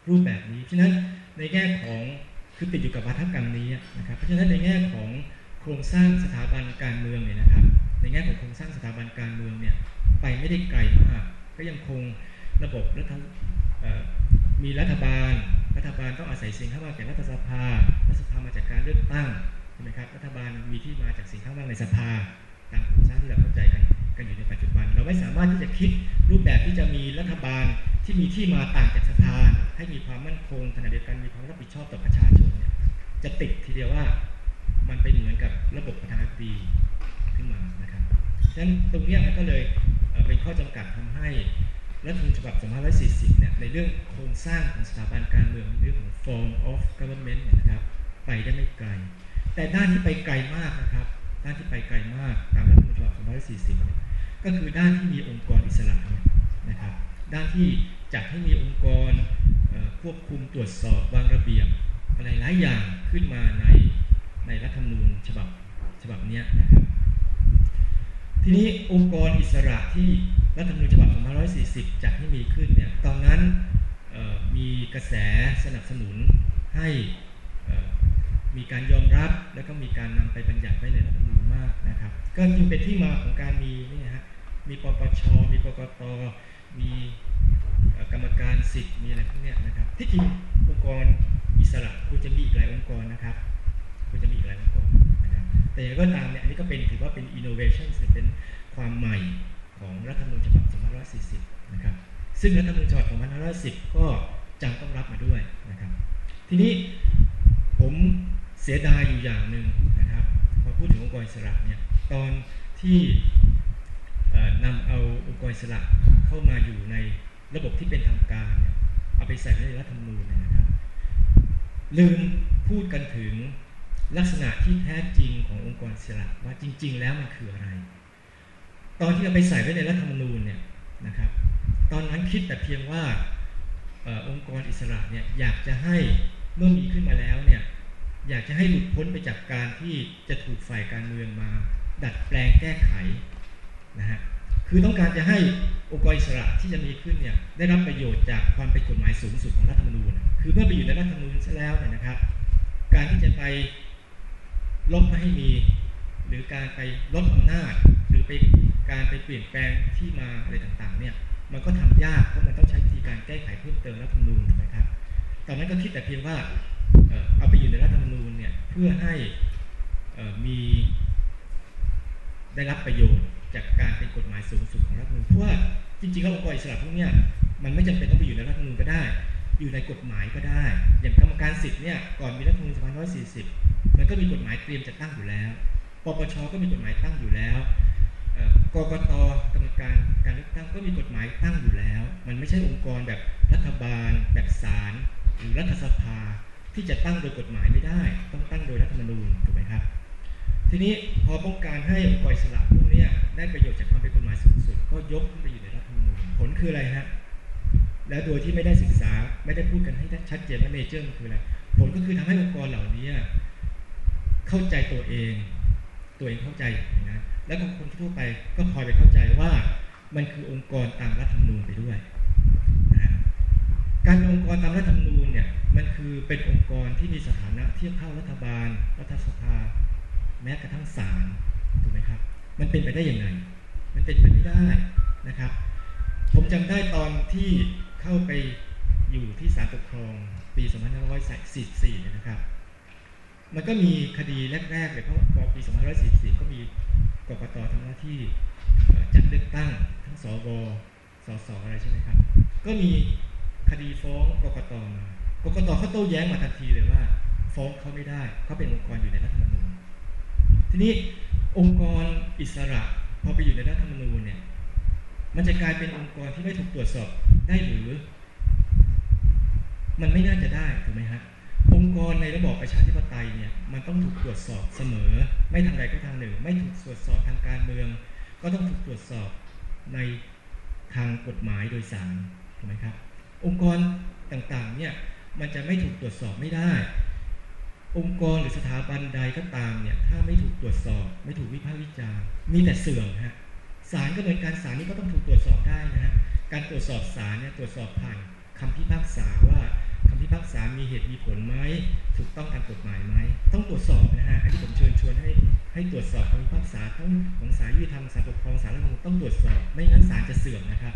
รูปแบบนี้เพราะฉะนั้นในแง่ของคือติดอยู่กับวัฒกรรมนี้นะครับเพราะฉะนั้นในแง่ของโครงสร้างสถาบันการเมืองเนี่ยนะครับในแง่ของโครงสร้างสถาบันการเมืองเนี่ยไปไม่ได้ไกลมากก็ยังคงระบบรัฐมีรัฐบาลรัฐบาลต้องอาศัยเสียงข้างมากจากรัฐสภารัฐสภามาจากการเลือกตั้งใช่ไหมครับรัฐบาลมีที่มาจากเสียงข้างมากในสภาตามโครงสร้างที่เราเข้าใจกันกันอยู่ในปัจจุบันเราไม่สามารถที่จะคิดรูปแบบที่จะมีรัฐบาลที่มีที่มาต่างจากสภาให้มีความมั่นคงขณะเดียวกันมีความรับผิดชอบต่อประชาชนเนี่ยจะติดทีเดียวว่ามันเป็นเหมือนกับระบบประธานาธิบดีขึ้นมานะครับฉะนั้นตรงนี้มันก็เลยเป็นข้อจำกัดทำให้รัฐธรรมนูญฉบับสองพันห้าร้อยสี่สิบเนี่ยในเรื่องโครงสร้างของสถาบันการเมืองเรื่องของ form of government เนี่ยนะครับไปได้ไม่ไกลแต่ด้านที่ไปไกลมากนะครับด้านที่ไปไกลมากตามรัฐธรรมนูญฉบับสองพันห้าร้อยสี่สิบเนี่ยก็คือด้านที่มีองค์กรอิสระเนี่ยนะครับด้านที่จัดให้มีองค์กรควบคุมตรวจสอบวางระเบียบอะไรหลายอย่างขึ้นมาในในรัฐธรรมนูญฉบับฉบับนี้นะครับทีนี้องค์กรอิสระที่รัฐธรรมนูญฉบับสองพันห้าร้อยสี่สิบจัดให้มีขึ้นเนี่ยตอนนั้นมีกระแสสนับสนุนให้มีการยอมรับแล้วก็มีการนำไปบัญญัติไว้ในรัฐธรรมนูญมากนะครับก็จึงเป็นที่มาของการมีนี่ฮะมีปปชมีกกตมีกรรมการสิทธิ์มีอะไรพวกนี้นะครับที่จริงองค์กรอิสระควรจะมีอีกหลายองค์กรนะครับควรจะมีอีกหลายองค์กรนะครับแต่อย่างไรก็ตามเนี่ยอันนี้ก็เป็นถือว่าเป็น innovation หรือเป็นความใหม่ของรัฐธรรมนูญฉบับสองพันห้าร้อยสี่สิบนะครับซึ่งรัฐธรรมนูญฉบับสองพันห้าร้อยสิบก็จำต้องรับมาด้วยนะครับทีนี้ผมเสียดายอยู่อย่างหนึ่งนะครับพอพูดถึงองค์กรอิสระเนี่ยตอนที่นำเอาองค์กรอิสระเข้ามาอยู่ในระบบที่เป็นทางการเนี่ยเอาไปใส่ในรัฐธรรมนูญนะครับลืมพูดกันถึงลักษณะที่แท้จริงขององค์กรอิสระว่าจริงๆแล้วมันคืออะไรตอนที่เอาไปใส่ไว้ในรัฐธรรมนูญเนี่ยนะครับตอนนั้นคิดแต่เพียงว่าเอ่อองค์กรอิสระเนี่ยอยากจะให้เมื่อมีขึ้นมาแล้วเนี่ยอยากจะให้หลุดพ้นไปจากการที่จะถูกฝ่ายการเมืองมาดัดแปลงแก้ไขนะฮะคือต้องการจะให้องค์กรอิสระที่จะมีขึ้นเนี่ยได้รับประโยชน์จากความเป็นกฎหมายสูงสุดของรัฐธรรมนูญคือเมื่อไปอยู่ในรัฐธรรมนูญซะแล้วเนี่ยนะครับการที่จะไปลบไม่ให้มีหรือการไปลดอำนาจหรือไปการไปเปลี่ยนแปลงที่มาอะไรต่างๆเนี่ยมันก็ทำยากเพราะมันต้องใช้วิธีการแก้ไขเพิ่มเติมรัฐธรรมนูญนะครับตอนนั้นก็คิดแต่เพียงว่าเอาไปอยู่ในรัฐธรรมนูญเนี่ยเพื่อให้มีได้รับประโยชน์จากการเป็นกฎหมายสูงสุดของรัฐธรรมนูญเพราะว่าจริงๆแล้วองค์กรอิสระพวกนี้มันไม่จำเป็นต้องไปอยู่ในรัฐธรรมนูญก็ได้อยู่ในกฎหมายก็ได้อย่างกรรมการสิทธิ์เนี่ยก่อนมีรัฐธรรมนูญสองพันห้าร้อยสี่สิบมันก็มีกฎหมายเตรียมจะตั้งอยู่แล้วปปชก็มีกฎหมายตั้งอยู่แล้วกกตกรรมการการเลือกตั้งก็มีกฎหมายตั้งอยู่แล้วมันไม่ใช่องค์กรแบบรัฐบาลแบบศาลหรือรัฐสภาที่จะตั้งโดยกฎหมายไม่ได้ต้องตั้งโดยรัฐธรรมนูญถูกไหมครับทีนี้พอต้องการให้องค์กรอิสระพวกนี้ได้ประโยชน์จากความเป็นกฎหมายสูงสุดก็ยกขึ้นไปอยู่ในรัฐธรรมนูญผลคืออะไรฮะและโดยที่ไม่ได้ศึกษาไม่ได้พูดกันให้ชัดเจนว่าเนเจอร์มันคืออะไรผลก็คือทำให้องค์กรเหล่านี้เข้าใจตัวเองตัวเองเข้าใจอย่างนั้นแล้วก็คนทั่วไปก็พลอยไปเข้าใจว่ามันคือองค์กรตามรัฐธรรมนูญไปด้วยนะการเป็นองค์กรตามรัฐธรรมนูญเนี่ยมันคือเป็นองค์กรที่มีสถานะเทียบเท่ารัฐบาลรัฐสภาแม้กระทั่งศาลถูกไหมครับมันเป็นไปได้ยังไงมันเป็นไปไม่ได้นะครับผมจำได้ตอนที่เข้าไปอยู่ที่ศาลปกครองปีสองพันห้าร้อยสี่สิบสี่เนี่ยนะครับมันก็มีคดีแรกๆเลยเพราะว่าปีสองพันห้าร้อยสี่สิบสี่ก็มีกกตทำหน้าที่จัดเลือกตั้งทั้งสวสสอะไรใช่ไหมครับก็มีคดีฟ้องกกตมากกตเขาโต้แย้งมาทันทีเลยว่าฟ้องเขาไม่ได้เขาเป็นองค์กรอยู่ในรัฐธรรมนูญทีนี้องค์กรอิสระพอไปอยู่ในรัฐธรรมนูญเนี่ยมันจะกลายเป็นองค์กรที่ไม่ถูกตรวจสอบได้หรือมันไม่น่าจะได้ถูกไหมฮะองค์กรในระบอบประชาธิปไตยเนี่ยมันต้องถูกตรวจสอบเสมอไม่ทางใดก็ทางหนึ่งไม่ถูกตรวจสอบทางการเมืองก็ต้องถูกตรวจสอบในทางกฎหมายโดยศาลถูกไหมครับองค์กรต่างๆเนี่ยมันจะไม่ถูกตรวจสอบไม่ได้องค์กรหรือสถาบันใดก็ตามเนี่ยถ้าไม่ถูกตรวจสอบไม่ถูกวิพากษ์วิจารณ์มีแต่เสื่อมฮะศาลก็เหมือนกันศาลนี่ก็ต้องถูกตรวจสอบได้นะฮะการตรวจสอบศาลเนี่ยตรวจสอบผ่านคำพิพากษาว่าำพิพากษามีเหตุมีผลไหมถูกต้องตามกฎหมายไหมต้องตรวจสอบนะฮะอันนี้ผมเชิญชวนให้ให้ตรวจสอบคำพิพากษาทั้งของศาลยุติธรรมศาลปกครองศาลรัฐธรรมนูญต้องตรวจสอบไม่งั้นศาลจะเสื่อมนะครับ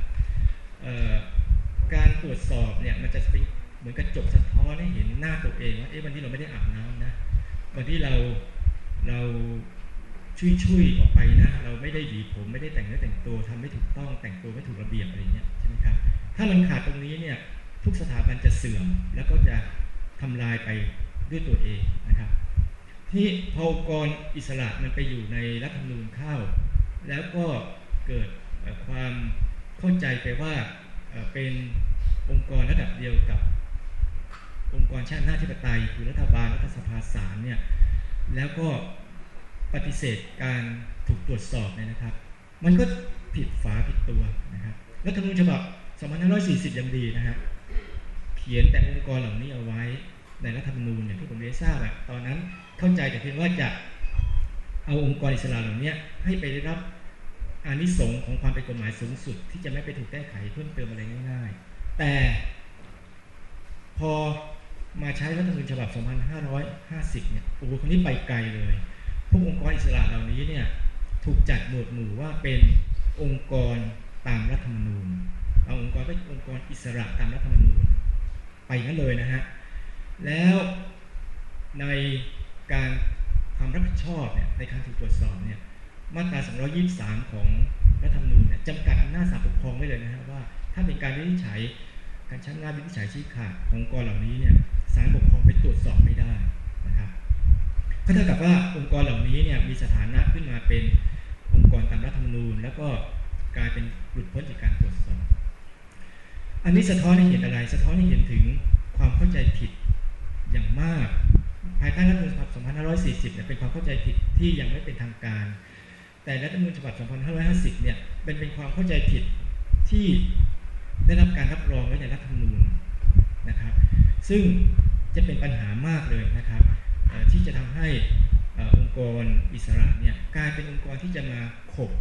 การตรวจสอบเนี่ยมันจะเป็นเหมือนกระจกสะท้อนให้เห็นหน้าตัวเองว่าเอ๊ะวันนี้เราไม่ได้อาบน้ำนะวันที่เราเราชุยๆออกไปนะเราไม่ได้หวีผมไม่ได้แต่งเนื้อแต่งตัวทำไม่ถูกต้องแต่งตัวไม่ถูกระเบียบอะไรเงี้ยใช่ไหมครับถ้ามันขาดตรงนี้เนี่ยทุกสถาบันจะเสื่อมแล้วก็จะทำลายไปด้วยตัวเองนะครับที่พอองค์กรอิสระมันไปอยู่ในรัฐธรรมนูญเข้าแล้วก็เกิดความเข้าใจไปว่าเป็นองค์กรระดับเดียวกับองค์กรชาติอำนาจอธิปไตยคือรัฐบาลรัฐสภาศาลเนี่ยแล้วก็ปฏิเสธการถูกตรวจสอบเนี่ยนะครับมันก็ผิดฝาผิดตัวนะครับรัฐธรรมนูญฉบับสองพันห้าร้อยสี่สิบยังดีนะฮะเขียนแต่องค์กรเหล่านี้เอาไว้ในรัฐธรรมนูญอย่างที่ผมได้ทราบอะตอนนั้นเข้าใจแต่เพียงว่าจะเอาองค์กรอิสระเหล่านี้ให้ไปได้รับอานิสงส์ของความเป็นกฎหมายสูงสุดที่จะไม่ไปถูกแก้ไขเพิ่มเติมอะไรง่ายๆแต่พอมาใช้รัฐธรรมนูญฉบับสองพันห้าร้อยห้าสิบเนี่ยโอ้โหคนนี้ไปไกลเลยพวกองค์กรอิสระเหล่านี้เนี่ยถูกจัดหมวดหมู่ว่าเป็นองค์กรตามรัฐธรรมนูญเอาองค์กรเป็นองค์กรอิสระตามรัฐธรรมนูญไปงั้นเลยนะฮะแล้วในการความรับผิดชอบเนี่ยในการถูกตรวจสอบเนี่ยมาตราสองร้อยยี่สิบสามของรัฐธรรมนูญเนี่ยจำกัดอำนาจศาลปกครองไว้เลยนะฮะว่าถ้าเป็นการวินิจฉัยการใช้อำนาจวินิจฉัยชี้ขาดขององค์กรเหล่านี้เนี่ยศาลปกครองไปตรวจสอบไม่ได้นะครับก็เท่ากับว่าองค์กรเหล่านี้เนี่ยมีสถานะขึ้นมาเป็นองค์กรตามรัฐธรรมนูญแล้วก็กลายเป็นหลุดพ้นจากการตรวจสอบอันนี้สะท้อนให้เห็นอะไรสะท้อนให้เห็นถึงความเข้าใจผิดอย่างมากภายใต้รัฐธรรมนูญฉบับสองพันห้าร้อยสี่สิบเนี่ยเป็นความเข้าใจผิดที่ยังไม่เป็นทางการแต่รัฐธรรมนูญฉบับสองพันห้าร้อยห้าสิบเนี่ยเป็นเป็นความเข้าใจผิดที่ได้รับการรับรองไว้ในรัฐธรรมนูญนะครับซึ่งจะเป็นปัญหามากเลยนะครับที่จะทำให้องค์กรอิสระเนี่ยกลายเป็นองค์กรที่จะมาขบ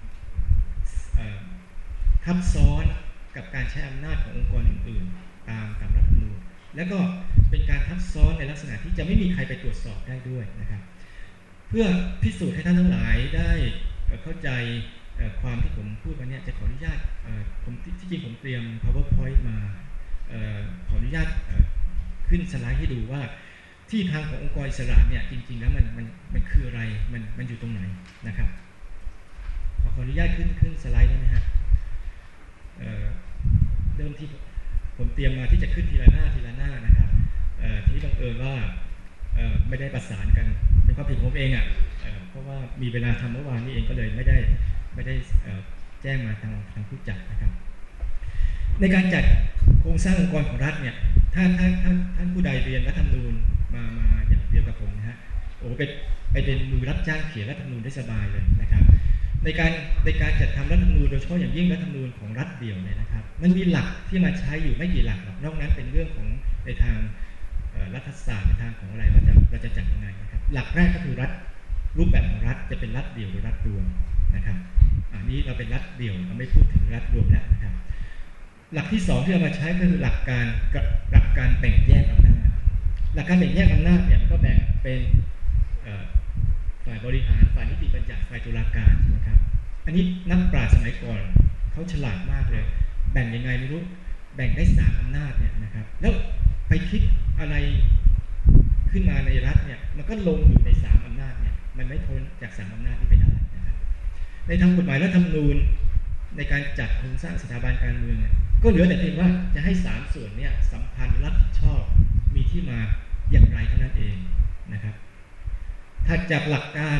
ทับซ้อนกับการใช้อำนาจขององค์กรอื่นๆตามตามรัฐธรรมนูญแล้วก็เป็นการทับซ้อนในลักษณะที่จะไม่มีใครไปตรวจสอบได้ด้วยนะครับเพื่อพิสูจน์ให้ท่านทั้งหลายได้เข้าใจความที่ผมพูดมาเนี่ยจะขออนุญาตผมที่จริงผมเตรียม PowerPoint มาขออนุญาตขึ้นสไลด์ให้ดูว่าที่ทางขององค์กรอิสระเนี่ยจริงๆแล้วมันมันมันคืออะไรมันมันอยู่ตรงไหนนะครับขอขออนุญาตขึ้นขึ้นสไลด์ได้ไหมฮะเดิมที่ผมเตรียมมาที่จะขึ้นทีละหน้าทีละหน้านะครับทีนี้บังเอิญว่าไม่ได้ประสานกันเป็นความผิดผมเองอ่ะเพราะว่ามีเวลาทำเมื่อวานนี้เองก็เลยไม่ได้ไม่ได้แจ้งมาทางทางผู้จัดนะครับในการจัดโครงสร้างองค์กรของรัฐเนี่ยถ้าท่านท่านท่านผู้ใดเรียนรัฐธรรมนูญมามาอย่างเดียวกับผมนะฮะโอ้เป็นไปเป็นมือรับจ้างเขียนรัฐธรรมนูญได้สบายเลยนะครับในการในการจัดทำรัฐธรรมนูญโดยเฉพาะอย่างยิ่งรัฐธรรมนูญของรัฐเดี่ยวเนี่ยนะครับมันมีหลักที่มาใช้อยู่ไม่กี่หลักหรอกนอกนั้นเป็นเรื่องของในทางรัฐศาสตร์ในทางของอะไรว่าจะเราจะจัดยังไงนะครับหลักแรกก็คือรัฐรูปแบบของรัฐจะเป็นรัฐเดี่ยวหรือรัฐรวมนะครับอันนี้เราเป็นรัฐเดี่ยวเราไม่พูดถึงรัฐรวมแล้วนะครับหลักที่สองที่เรามาใช้ก็คือหลักการหลักการแบ่งแยกอำนาจหลักการแบ่งแยกอำนาจเนี่ยก็แบ่งเป็นฝ่ายบริหารฝ่ายนิติบัญญัติฝ่ายตุลาการใช่ไหมครับอันนี้นักปราชญ์สมัยก่อนเขาฉลาดมากเลยแบ่งยังไงไม่รู้แบ่งได้สามอำนาจเนี่ยนะครับแล้วไปคิดอะไรขึ้นมาในรัฐเนี่ยมันก็ลงอยู่ในสามอำนาจเนี่ยมันไม่พ้นจากสามอำนาจที่ไปได้นะครับในทางกฎหมายรัฐธรรมนูญในการจัดโครงสร้างสถาบันการเมืองเนี่ยก็เหลือแต่เพียงว่าจะให้สามส่วนเนี่ยสัมพันธ์รับผิดชอบมีที่มาอย่างไรเท่านั้นเองนะครับถัดจากหลักการ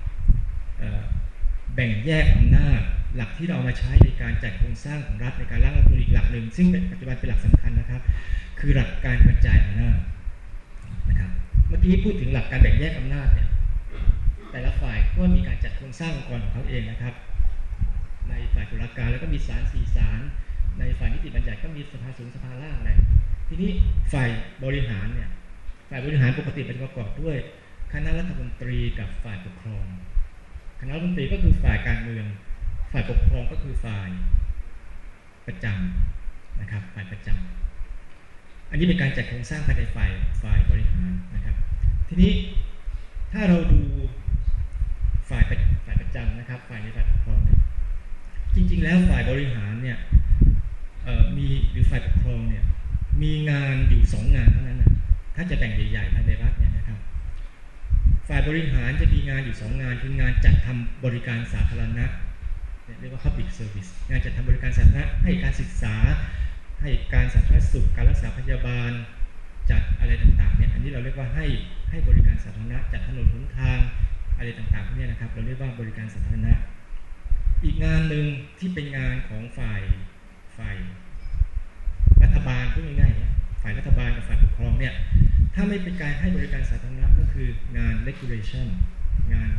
แบ่งแยกอำนาจหลักที่เรามาใช้ในการจัดโครงสร้างของรัฐในการร่างรัฐธรรมนูญอีกหลักหนึ่งซึ่งปัจจุบันเป็นหลักสำคัญนะครับคือหลักการกระจายอำนาจนะครับเมื่อกี้พูดถึงหลักการแบ่งแยกอำนาจเนี่ยแต่ละฝ่ายก็มีการจัดโครงสร้างองค์กรของเขาเองนะครับในฝ่ายตุลาการแล้วก็มีศาลสี่ศาลในฝ่ายนิติบัญญัติก็มีสภาสูงสภาล่างอะไรทีนี้ฝ่ายบริหารเนี่ยฝ่ายบริหารปกติเป็นประกอบด้วยคณะรัฐมนตรีกับฝ่ายปกครองคณะรัฐมนตรีก็คือฝ่ายการเมืองฝ่ายปกครองก็คือฝ่ายประจำนะครับฝ่ายประจำอันนี้เป็นการจัดโครงสร้างภายในฝ่ายฝ่ายบริหารนะครับทีนี้ถ้าเราดูฝ่ายฝ่ายประจำนะครับฝ่ายในฝ่ายปกครองเนี่ยจริงๆแล้วฝ่ายบริหารเนี่ยมีหรือฝ่ายปกครองเนี่ยมีงานอยู่สองงานเท่านั้นนะถ้าจะแบ่งใหญ่ๆภายในรัฐเนี่ยนะครับฝ่ายบริหารจะมีงานอยู่สองงานคืองานจัดทำบริการสาธารณะเรียกว่า public service งานจัดทำบริการสาธารณะให้การศึกษาให้การสาธารณสุขการรักษาพยาบาลจัดอะไรต่างๆเนี่ยอันนี้เราเรียกว่าให้ให้บริการสาธารณะจัดถนนหนทางอะไรต่างๆพวกนี้นะครับเราเรียกว่าบริการสาธารณะอีกงานหนึ่งที่เป็นงานของฝ่ายฝ่ายรัฐบาลพูดง่ายๆฝ่ายรัฐบาลกับฝ่ายปกครองเนี่ยถ้าไม่เป็นการให้บริการสาธารณะก็คืองาน regulation งาน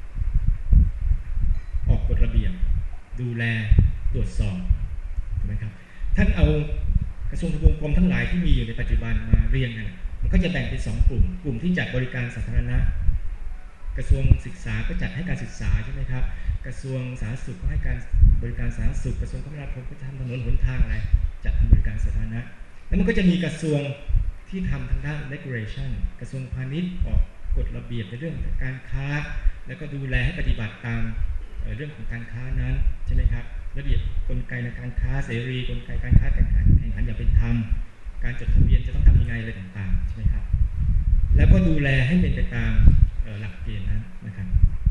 ออกกฎระเบียบดูแลตรวจสอบถูกไหมครับท่านเอากระทรวงทบวงกรมทั้งหลายที่มีอยู่ในปัจจุบันมาเรียงกันมันก็จะแบ่งเป็นสองกลุ่มกลุ่มที่จัดบริการสาธารณะกระทรวงศึกษาก็จัดให้การศึกษาใช่ไหมครับกระทรวงสาธารณสุขก็ให้การบริการสาธารณสุขกระทรวงคมนาคมก็ทำถนนหนทางอะไรจัดทำบริการสาธารณะแล้วมันก็จะมีกระทรวงที่ทำทางด้าน regulation กระทรวงพาณิชย์ออกกฎระเบียบในเรื่องการค้าแล้วก็ดูแลให้ปฏิบัติตามเรื่องของการค้านั้นใช่ไหมครับระเบียบกลไกในการค้าเสรีกลไกการค้าการแข่งขันอย่างเป็นธรรมการจดทะเบียนจะต้องทำยังไงอะไรต่างๆใช่ไหมครับแล้วก็ดูแลให้เป็นไปตามหลักเกณฑ์นั้นนะครับ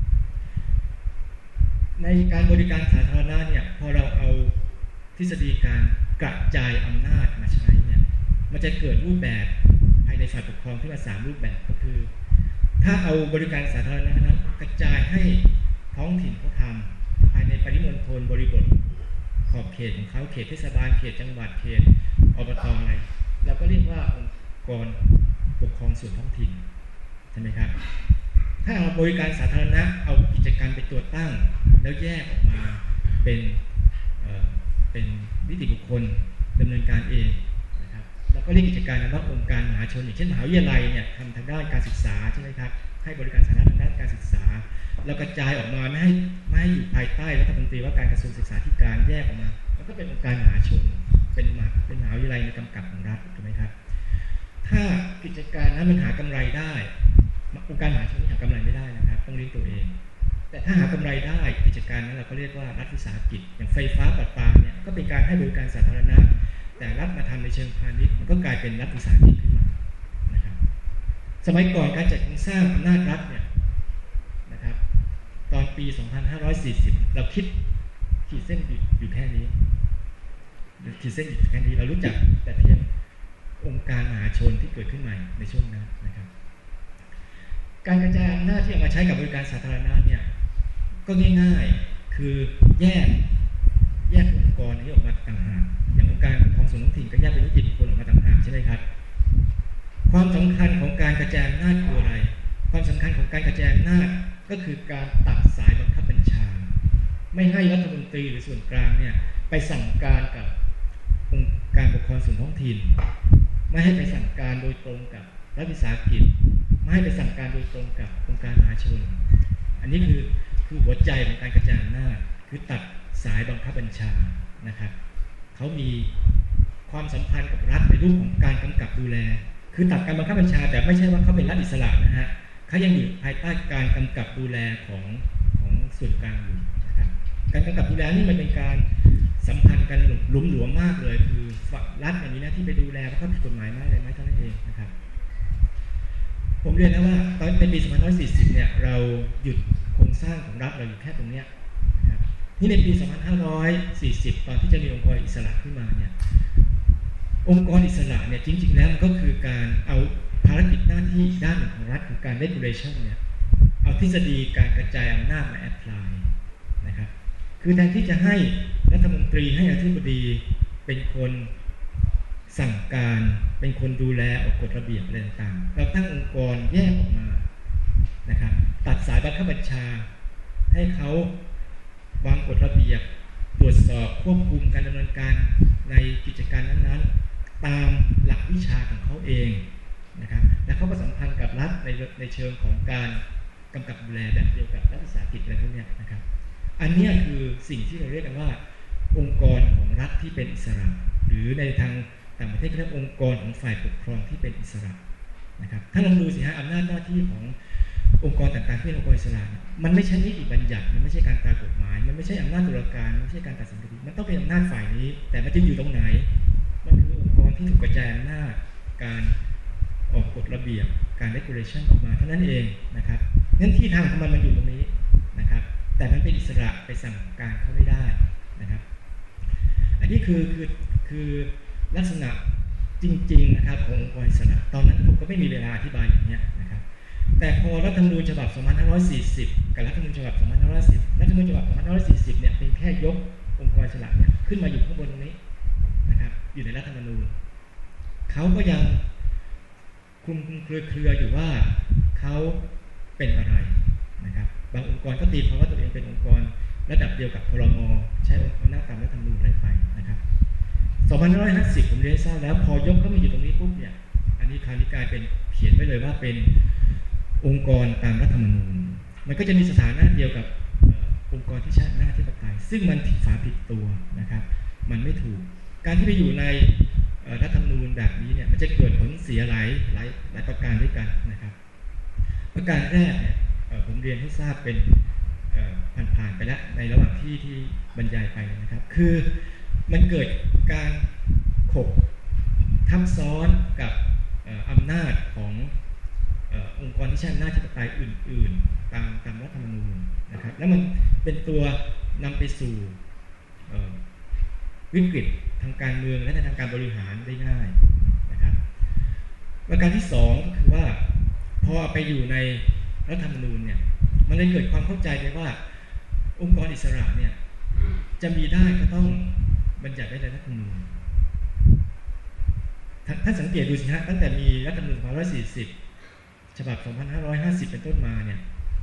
ในการบริการสาธารณะเนี่ยพอเราเอาทฤษฎีการกระจายอำนาจมาใช้เนี่ยมันจะเกิดรูปแบบภายในฝ่ายปกครองขึ้นมาสามรูปแบบก็คือถ้าเอาบริการสาธารณะนั้นกระจายให้ท้องถิ่นเขาทำภายในปริมณฑลบริบทขอบเขตของเขาเขตเทศบาลเขตจังหวัดเขตอบตอะไรเราก็เรียกว่าองค์กรปกครองส่วนท้องถิ่นใช่ไหมครับถ้าเอาบริการสาธารณะเอากิจการไปตัวตั้งแล้วแยกออกมาเป็นเอ่อเป็นนิติบุคคลดำเนินการเองนะครับแล้วก็เรียกกิจการนั้นว่าองค์การมหาชนอย่างเช่นมหาวิทยาลัยเนี่ยทำทางด้านการศึกษาใช่ไหมครับให้บริการสาธารณะทางด้านการศึกษาแล้วกระจายออกมาไม่ให้ไม่ให้อยู่ภายใต้รัฐมนตรีว่าการกระทรวงศึกษาธิการแยกออกมาแล้วก็เป็นองค์การมหาชนเป็นมหาเป็นมหาวิทยาลัยในกำกับของรัฐถูกไหมครับถ้ากิจการนั้นมันหากำไรได้องค์การมหาชนหากำไรไม่ได้นะครับต้องเลี้ยงตัวเองแต่ถ้าหากำไรได้กิจการนั้นเราก็เรียกว่ารัฐวิสาหกิจอย่างไฟฟ้าประปาเนี่ยก็เป็นการให้บริการสาธารณะแต่รัฐมาทำในเชิงพาณิชย์มันก็กลายเป็นรัฐวิสาหกิจขึ้นมานะครับสมัยก่อนการจัดโครงสร้างอำนาจรัฐเนี่ยนะครับตอนปี สองพันห้าร้อยสี่สิบ เราคิดขีดเส้นอยู่แค่นี้ขีดเส้นอยู่แค่นี้เรารู้จักแต่เพียงองค์การมหาชนที่เกิดขึ้นใหม่ในช่วงนั้นนะครับการกระจายอำนาจที่เอามาใช้กับบริการสาธารณะเนี่ยก็ง่ายๆคือแยกแยกองค์กรนี้ออกมาต่างหากอย่างองค์การปกครองส่วนท้องถิ่นก็แยกเป็นนิติบุคคลออกมาต่างหากใช่ไหมครับความสำคัญของการกระจายอำนาจคืออะไรความสำคัญของการกระจายอำนาจก็คือการตัดสายบังคับบัญชาไม่ให้รัฐมนตรีหรือส่วนกลางเนี่ยไปสั่งการกับองค์การปกครองส่วนท้องถิ่นไม่ให้ไปสั่งการโดยตรงกับรัฐวิสาหกิจไม่ให้ไปสั่งการโดยตรงกับองค์การมหาชนอันนี้คือคือหัวใจของการกระจายอำนาจคือตัดสายบังคับบัญชานะครับเขามีความสัมพันธ์กับรัฐในรูปของการกำกับดูแลคือตัดการบังคับบัญชาแต่ไม่ใช่ว่าเขาเป็นรัฐอิสระนะฮะเขายังอยู่ภายใต้การกำกับดูแลของของส่วนกลางอยู่นะครับการกำกับดูแลนี่มันเป็นการสัมพันธ์กันหลุมหลวมมากเลยคือรัฐมีหน้าที่ไปดูแลว่าเขาผิดกฎหมายไหมอะไรไหมเท่านั้นเองนะครับผมเรียนนะว่าตอนในปี สองพันห้าร้อยสี่สิบ เนี่ยเราหยุดโครงสร้างของรัฐเราอยู่แค่ตรงเนี้ยนะครับที่ในปี สองพันห้าร้อยสี่สิบ ตอนที่จะมีองค์กรอิสระขึ้นมาเนี่ยองค์กรอิสระเนี่ยจริงๆแล้วมันก็คือการเอาภารกิจหน้าที่ด้านหนึ่งของรัฐคือการ regulation เนี่ยเอาทฤษฎีการกระจายอำนาจมาแอพพลายนะครับคือแทนที่จะให้รัฐมนตรีให้อธิบดีเป็นคนสั่งการเป็นคนดูแลออกกฎระเบียบอะไรต่างๆเราตั้งองค์กรแยกออกมานะครับตัดสายบังคับบัญชาให้เขาวางกฎระเบียบตรวจสอบควบคุมการดำเนินการในกิจการนั้นๆตามหลักวิชาของเขาเองนะครับและเขาก็สัมพันธ์กับรัฐในในเชิงของการกำกับดูแลแบบเดียวกับรัฐวิสาหกิจอะไรพวกนี้นะครับอันนี้คือสิ่งที่เราเรียกกันว่าองค์กรของรัฐที่เป็นอิสระหรือในทางต่างประเทศเรียกองค์กรของฝ่ายปกครองที่เป็นอิสระนะครับถ้าลองดูสิฮะอำนาจหน้าที่ขององค์กรต่างๆที่เป็นองค์กรอิสระมันไม่ใช่นิติบัญญัติมันไม่ใช่การตรากฎหมายมันไม่ใช่อำนาจตุลาการไม่ใช่การตัดสินคดีมันต้องเป็นอำนาจฝ่ายนี้แต่มันจะอยู่ตรงไหนมันคือองค์กรที่ถูกกระจายอำนาจการออกกฎระเบียบการ regulation ออกมาเท่านั้นเองนะครับงั้นที่ทางของมันมันอยู่ตรงนี้นะครับแต่มันเป็นอิสระไปสั่งการเขาไม่ได้นะครับอันนี้คือคือคือลักษณะจริงๆนะครับขององค์กรอิสระตอนนั้นผมก็ไม่มีเวลาอธิบายอย่างนี้นะครับแต่พอรัฐธรรมนูญฉบับสองพันห้าร้อยสี่สิบกับรัฐธรรมนูญฉบับสองพันห้าร้อยสิบรัฐธรรมนูญฉบับสองพันห้าร้อยสี่สิบเนี่ยเป็นแค่ยกองค์กรอิสระเนี่ยขึ้นมาอยู่ข้างบนตรงนี้นะครับอยู่ในรัฐธรรมนูญเขาก็ยังคลุมเครือเครืออยู่ว่าเขาเป็นอะไรนะครับบางองค์กรก็ตีความว่าตัวเองเป็นองค์กรระดับเดียวกับครม.ใช้อำนาจตามรัฐธรรมนูญอะไรไปนะครับสองพันห้าร้อยห้าสิบผมเรียนให้ทราบแล้วพอยกเข้ามาอยู่ตรงนี้ปุ๊บเนี่ยอันนี้คราวนี้กลายเป็นเขียนไว้เลยว่าเป็นองค์กรตามรัฐธรรมนูญมันก็จะมีสถานะเดียวกับองค์กรที่ใช้อำนาจอธิปไตยซึ่งมันผิดฝาผิดตัวนะครับมันไม่ถูกการที่ไปอยู่ในรัฐธรรมนูญแบบนี้เนี่ยมันจะเกิดผลเสียหลายหลายหลายประการด้วยกันนะครับประการแรกเนี่ยผมเรียนให้ทราบเป็นผ่านๆไปแล้วในระหว่างที่ที่บรรยายไปนะครับคือมันเกิดการขบทับซ้อนกับอำนาจขององค์กรที่ใช้อำนาจอธิปไตยอื่นๆตามตามรัฐธรรมนูญนะครับแล้วมันเป็นตัวนำไปสู่วิกฤตทางการเมืองและทางการบริหารได้ง่ายนะครับประการที่สองก็คือว่าพอไปอยู่ในรัฐธรรมนูญเนี่ยมันเลยเกิดความเข้าใจไปว่าองค์กรอิสระเนี่ยจะมีได้ก็ต้องบัญญัติไว้ในรัฐธรรมนูญท่านสังเกตดูสิฮะตั้งแต่มีรัฐธรรมนูญสองพันห้าร้อยสี่สิบฉบับสองพันห้าร้อยห้าสิบเป็นต้นมาเนี่ย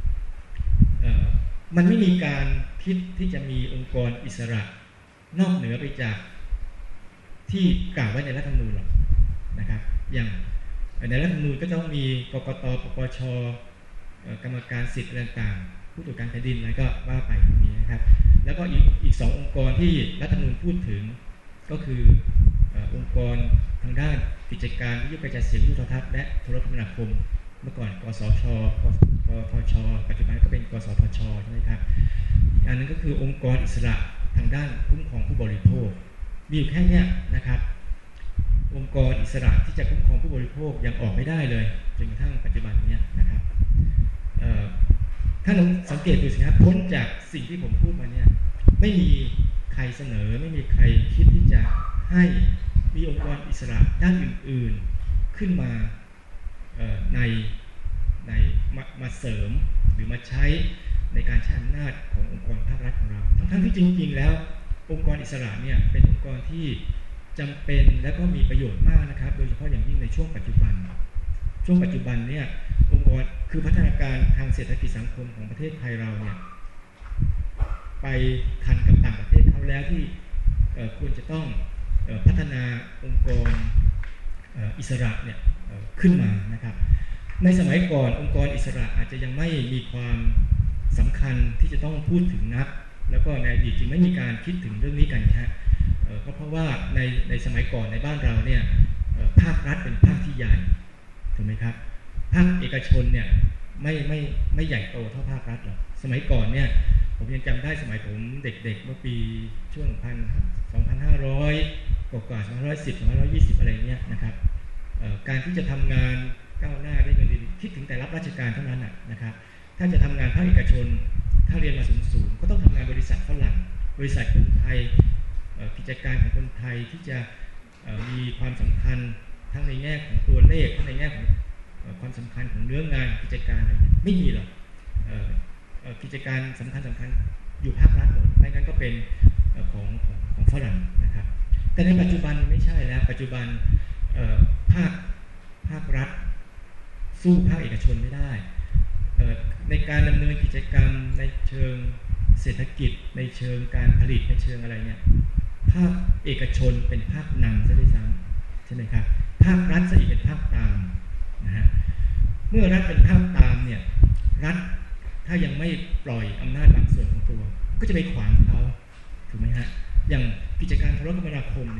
มันไม่มีการคิดที่จะมีองค์กรอิสระนอกเหนือไปจากที่กล่าวไว้ในรัฐธรรมนูญหรอกนะครับอย่างในรัฐธรรมนูญก็ต้องมีกกต.ปปช.กรรมการสิทธิ์ต่างๆผู้ตรวจการแผ่นดินอะไรก็ว่าไปอย่างนี้นะครับแล้วก็อีกอีกสององค์กรที่รัฐธรรมนูญพูดถึงก็คือองค์กรทางด้านกิจการวิทยุกระจายเสียงวิทยุโทรทัศน์และโทรคมนาคมเมื่อก่อนกสช.กทช.ปัจจุบันก็เป็นกสทช.ใช่ไหมครับอันนั้นก็คือองค์กรอิสระทางด้านคุ้มครองผู้บริโภคมีอยู่แค่นี้นะครับองค์กรอิสระที่จะคุ้มครองผู้บริโภคยังออกไม่ได้เลยจนกระทั่งปัจจุบันนี้นะครับถ้าเราสังเกตดูสิครับพ้นจากสิ่งที่ผมพูดมาเนี่ยไม่มีใครเสนอไม่มีใครคิดที่จะให้มีองค์กรอิสระด้านอื่นๆขึ้นมาในในมามาเสริมหรือมาใช้ในการใช้อำนาจขององค์กรภาครัฐของเราทั้งๆที่จริงๆแล้วองค์กรอิสระเนี่ยเป็นองค์กรที่จำเป็นและก็มีประโยชน์มากนะครับโดยเฉพาะอย่างยิ่งในช่วงปัจจุบันช่วงปัจจุบันเนี่ยองค์กรคือพัฒนาการทางเศรษฐกิจสังคมของประเทศไทยเราเนี่ยไปทันกับต่างประเทศเขาแล้วที่ควรจะต้องพัฒนาองค์กรอิสระเนี่ยขึ้นมานะครับในสมัยก่อนองค์กรอิสระอาจจะยังไม่มีความสำคัญที่จะต้องพูดถึงนักแล้วก็ในอดีตจึงไม่มีการคิดถึงเรื่องนี้กันนะฮะก็เพราะว่าในในสมัยก่อนในบ้านเราเนี่ยภาครัฐเป็นภาคที่ใหญ่ถูกไหมครับภาคเอกชนเนี่ยไม่ไม่ไม่ใหญ่โตเท่าภาครัฐหรอกสมัยก่อนเนี่ยผมยังจำได้สมัยผมเด็กๆเมื่อปีช่วงพันสองพันห้าร้อยกว่าๆสองพันห้าร้อยสิบสองพันห้าร้อยยี่สิบอะไรเงี้ยนะครับการที่จะทำงานก้าวหน้าได้เงินดีคิดถึงแต่รับราชการเท่านั้นนะครับถ้าจะทำงานภาคเอกชนถ้าเรียนมาสูงๆก็ต้องทำงานบริษัทฝรั่งบริษัทคนไทยกิจการของคนไทยที่จะมีความสำคัญทั้งในแง่ของตัวเลขทั้งในแง่ของความสำคัญของเนื้องานกิจการอะไรไม่มีหรอกกิจการสำคัญสำคัญอยู่ภาครัฐหมดไม่งั้นก็เป็นของของของฝรั่งนะครับแต่ในปัจจุบันไม่ใช่แล้วปัจจุบันภาคภาครัฐสู้ภาคเอกชนไม่ได้ในการดำเนินกิจกรรมในเชิงเศรษฐกิจในเชิงการผลิตในเชิงอะไรเนี่ยภาคเอกชนเป็นภาคนำซะด้วยซ้ำใช่ไหมครับภาครัฐซะอีกเป็นภาคตามนะฮะเมื่อรัฐเป็นภาคตามเนี่ยรัฐถ้ายังไม่ปล่อยอำนาจบางส่วนของตัวก็จะไปขวางเขาถูกไหมฮะอย่างกิจการโทรคมนาคมเนี่ย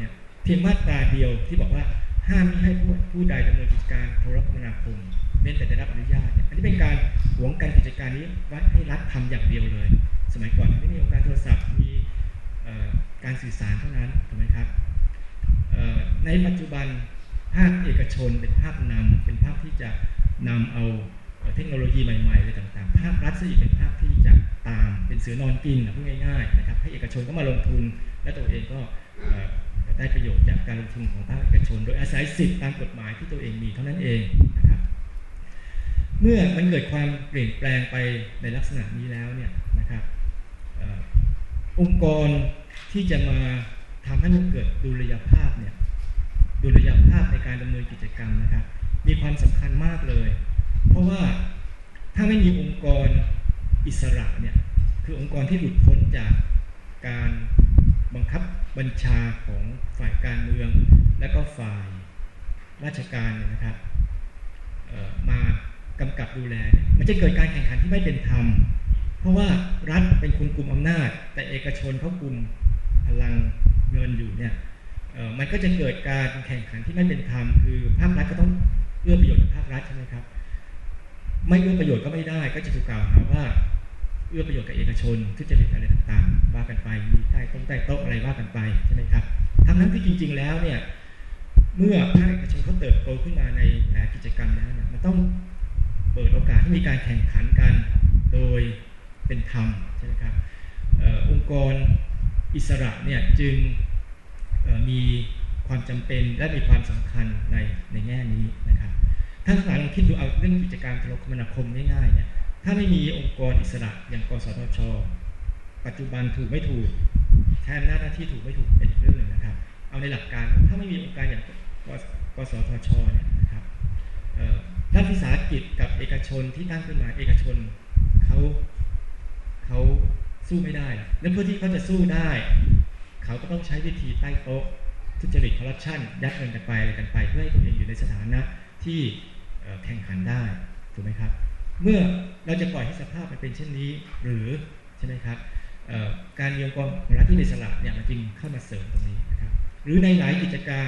เพียงมาตราเดียวที่บอกว่าห้ามไม่ให้ผู้ผู้ใดดำเนินกิจการโทรคมนาคมเว้นแต่ได้รับอนุญาตเนี่ยอันนี้เป็นการหวงการกิจการนี้ไว้ให้รัฐทำอย่างเดียวเลยสมัยก่อนไม่มีองค์การโทรศัพท์มีการสื่อสารเท่านั้นถูกไหมครับในปัจจุบันภาคเอกชนเป็นภาคนำเป็นภาคที่จะนำเอาเทคโนโลยีใหม่ๆอะไรต่างๆภาครัฐซะอีกเป็นภาคที่จะตามเป็นเสือนอนกินพูดง่ายๆนะครับให้เอกชนก็มาลงทุนและตัวเองก็ได้ประโยชน์จากการลงทุนของภาคเอกชนโดยอาศัยสิทธิตามกฎหมายที่ตัวเองมีเท่านั้นเองนะครับเมื่อมันเกิดความเปลี่ยนแปลงไปในลักษณะนี้แล้วเนี่ยนะครับองค์กรที่จะมาทำให้มันเกิดดุลยภาพเนี่ยดุลยภาพในการดำเนินกิจกรรมนะครับมีความสำคัญมากเลยเพราะว่าถ้าไม่มีองค์กรอิสระเนี่ยคือองค์กรที่หลุดพ้นจากการบังคับบัญชาของฝ่ายการเมืองและก็ฝ่ายราชการนะครับมากำกับดูแลมันจะเกิดการแข่งขันที่ไม่เป็นธรรมเพราะว่ารัฐเป็นคนกุมอำนาจแต่เอกชนเขากุมพลังเงินอยู่เนี่ยมันก็จะเกิดการแข่งขันที่ไม่เป็นธรรมคือภาครัฐก็ต้องเอื้อประโยชน์กับภาครัฐใช่ไหมครับไม่เอื้อประโยชน์ก็ไม่ได้ก็จะถูกกล่าวหาว่าเอื้อประโยชน์กับเอกชนทุจริตอะไรต่างๆว่ากันไปมีใต้โต๊ะใต้โต๊ะอะไรว่ากันไปใช่ไหมครับทั้งนั้นที่จริงๆแล้วเนี่ยเมื่อภาคเอกชนเขาเติบโตขึ้นมาในแหล่กิจกรรมแล้วเนี่ยมันต้องเปิดโอกาสให้มีการแข่งขันกันโดยเป็นธรรมใช่ไหมครับองค์กรอิสระเนี่ยจึงมีความจำเป็นและมีความสำคัญในในแง่นี้นะครับท่านทั้งหลายลองคิดดูเอาเรื่องกิจการโทรคมนาคมง่ายๆเนี่ยถ้าไม่มีองค์กรอิสระอย่างกสทช.ปัจจุบันถูกไม่ถูกแทนหน้าหน้าที่ถูกไม่ถูกเป็นอีกเรื่องหนึ่งนะครับเอาในหลักการถ้าไม่มีองค์การอย่างกสทช.เนี่ยนะครับรัฐวิสาหกิจกับเอกชนที่ตั้งขึ้นมาเอกชนเขาเขาสู้ไม่ได้และเพื่อที่เขาจะสู้ได้เขาก็ต้องใช้วิธีใต้โต๊ะทุจริตคอร์รัปชันยัดเงินกันไปอะไรกันไปเพื่อให้ตัวเองอยู่ในสถานะที่แข่งขันได้ถูกไหมครับเมื่อเราจะปล่อยให้สภาพมันเป็นเช่นนี้หรือใช่ไหมครับการมีองค์กรของรัฐที่เป็นอิสระเนี่ยมันจึงเข้ามาเสริมตรงนี้นะครับหรือในหลายกิจการ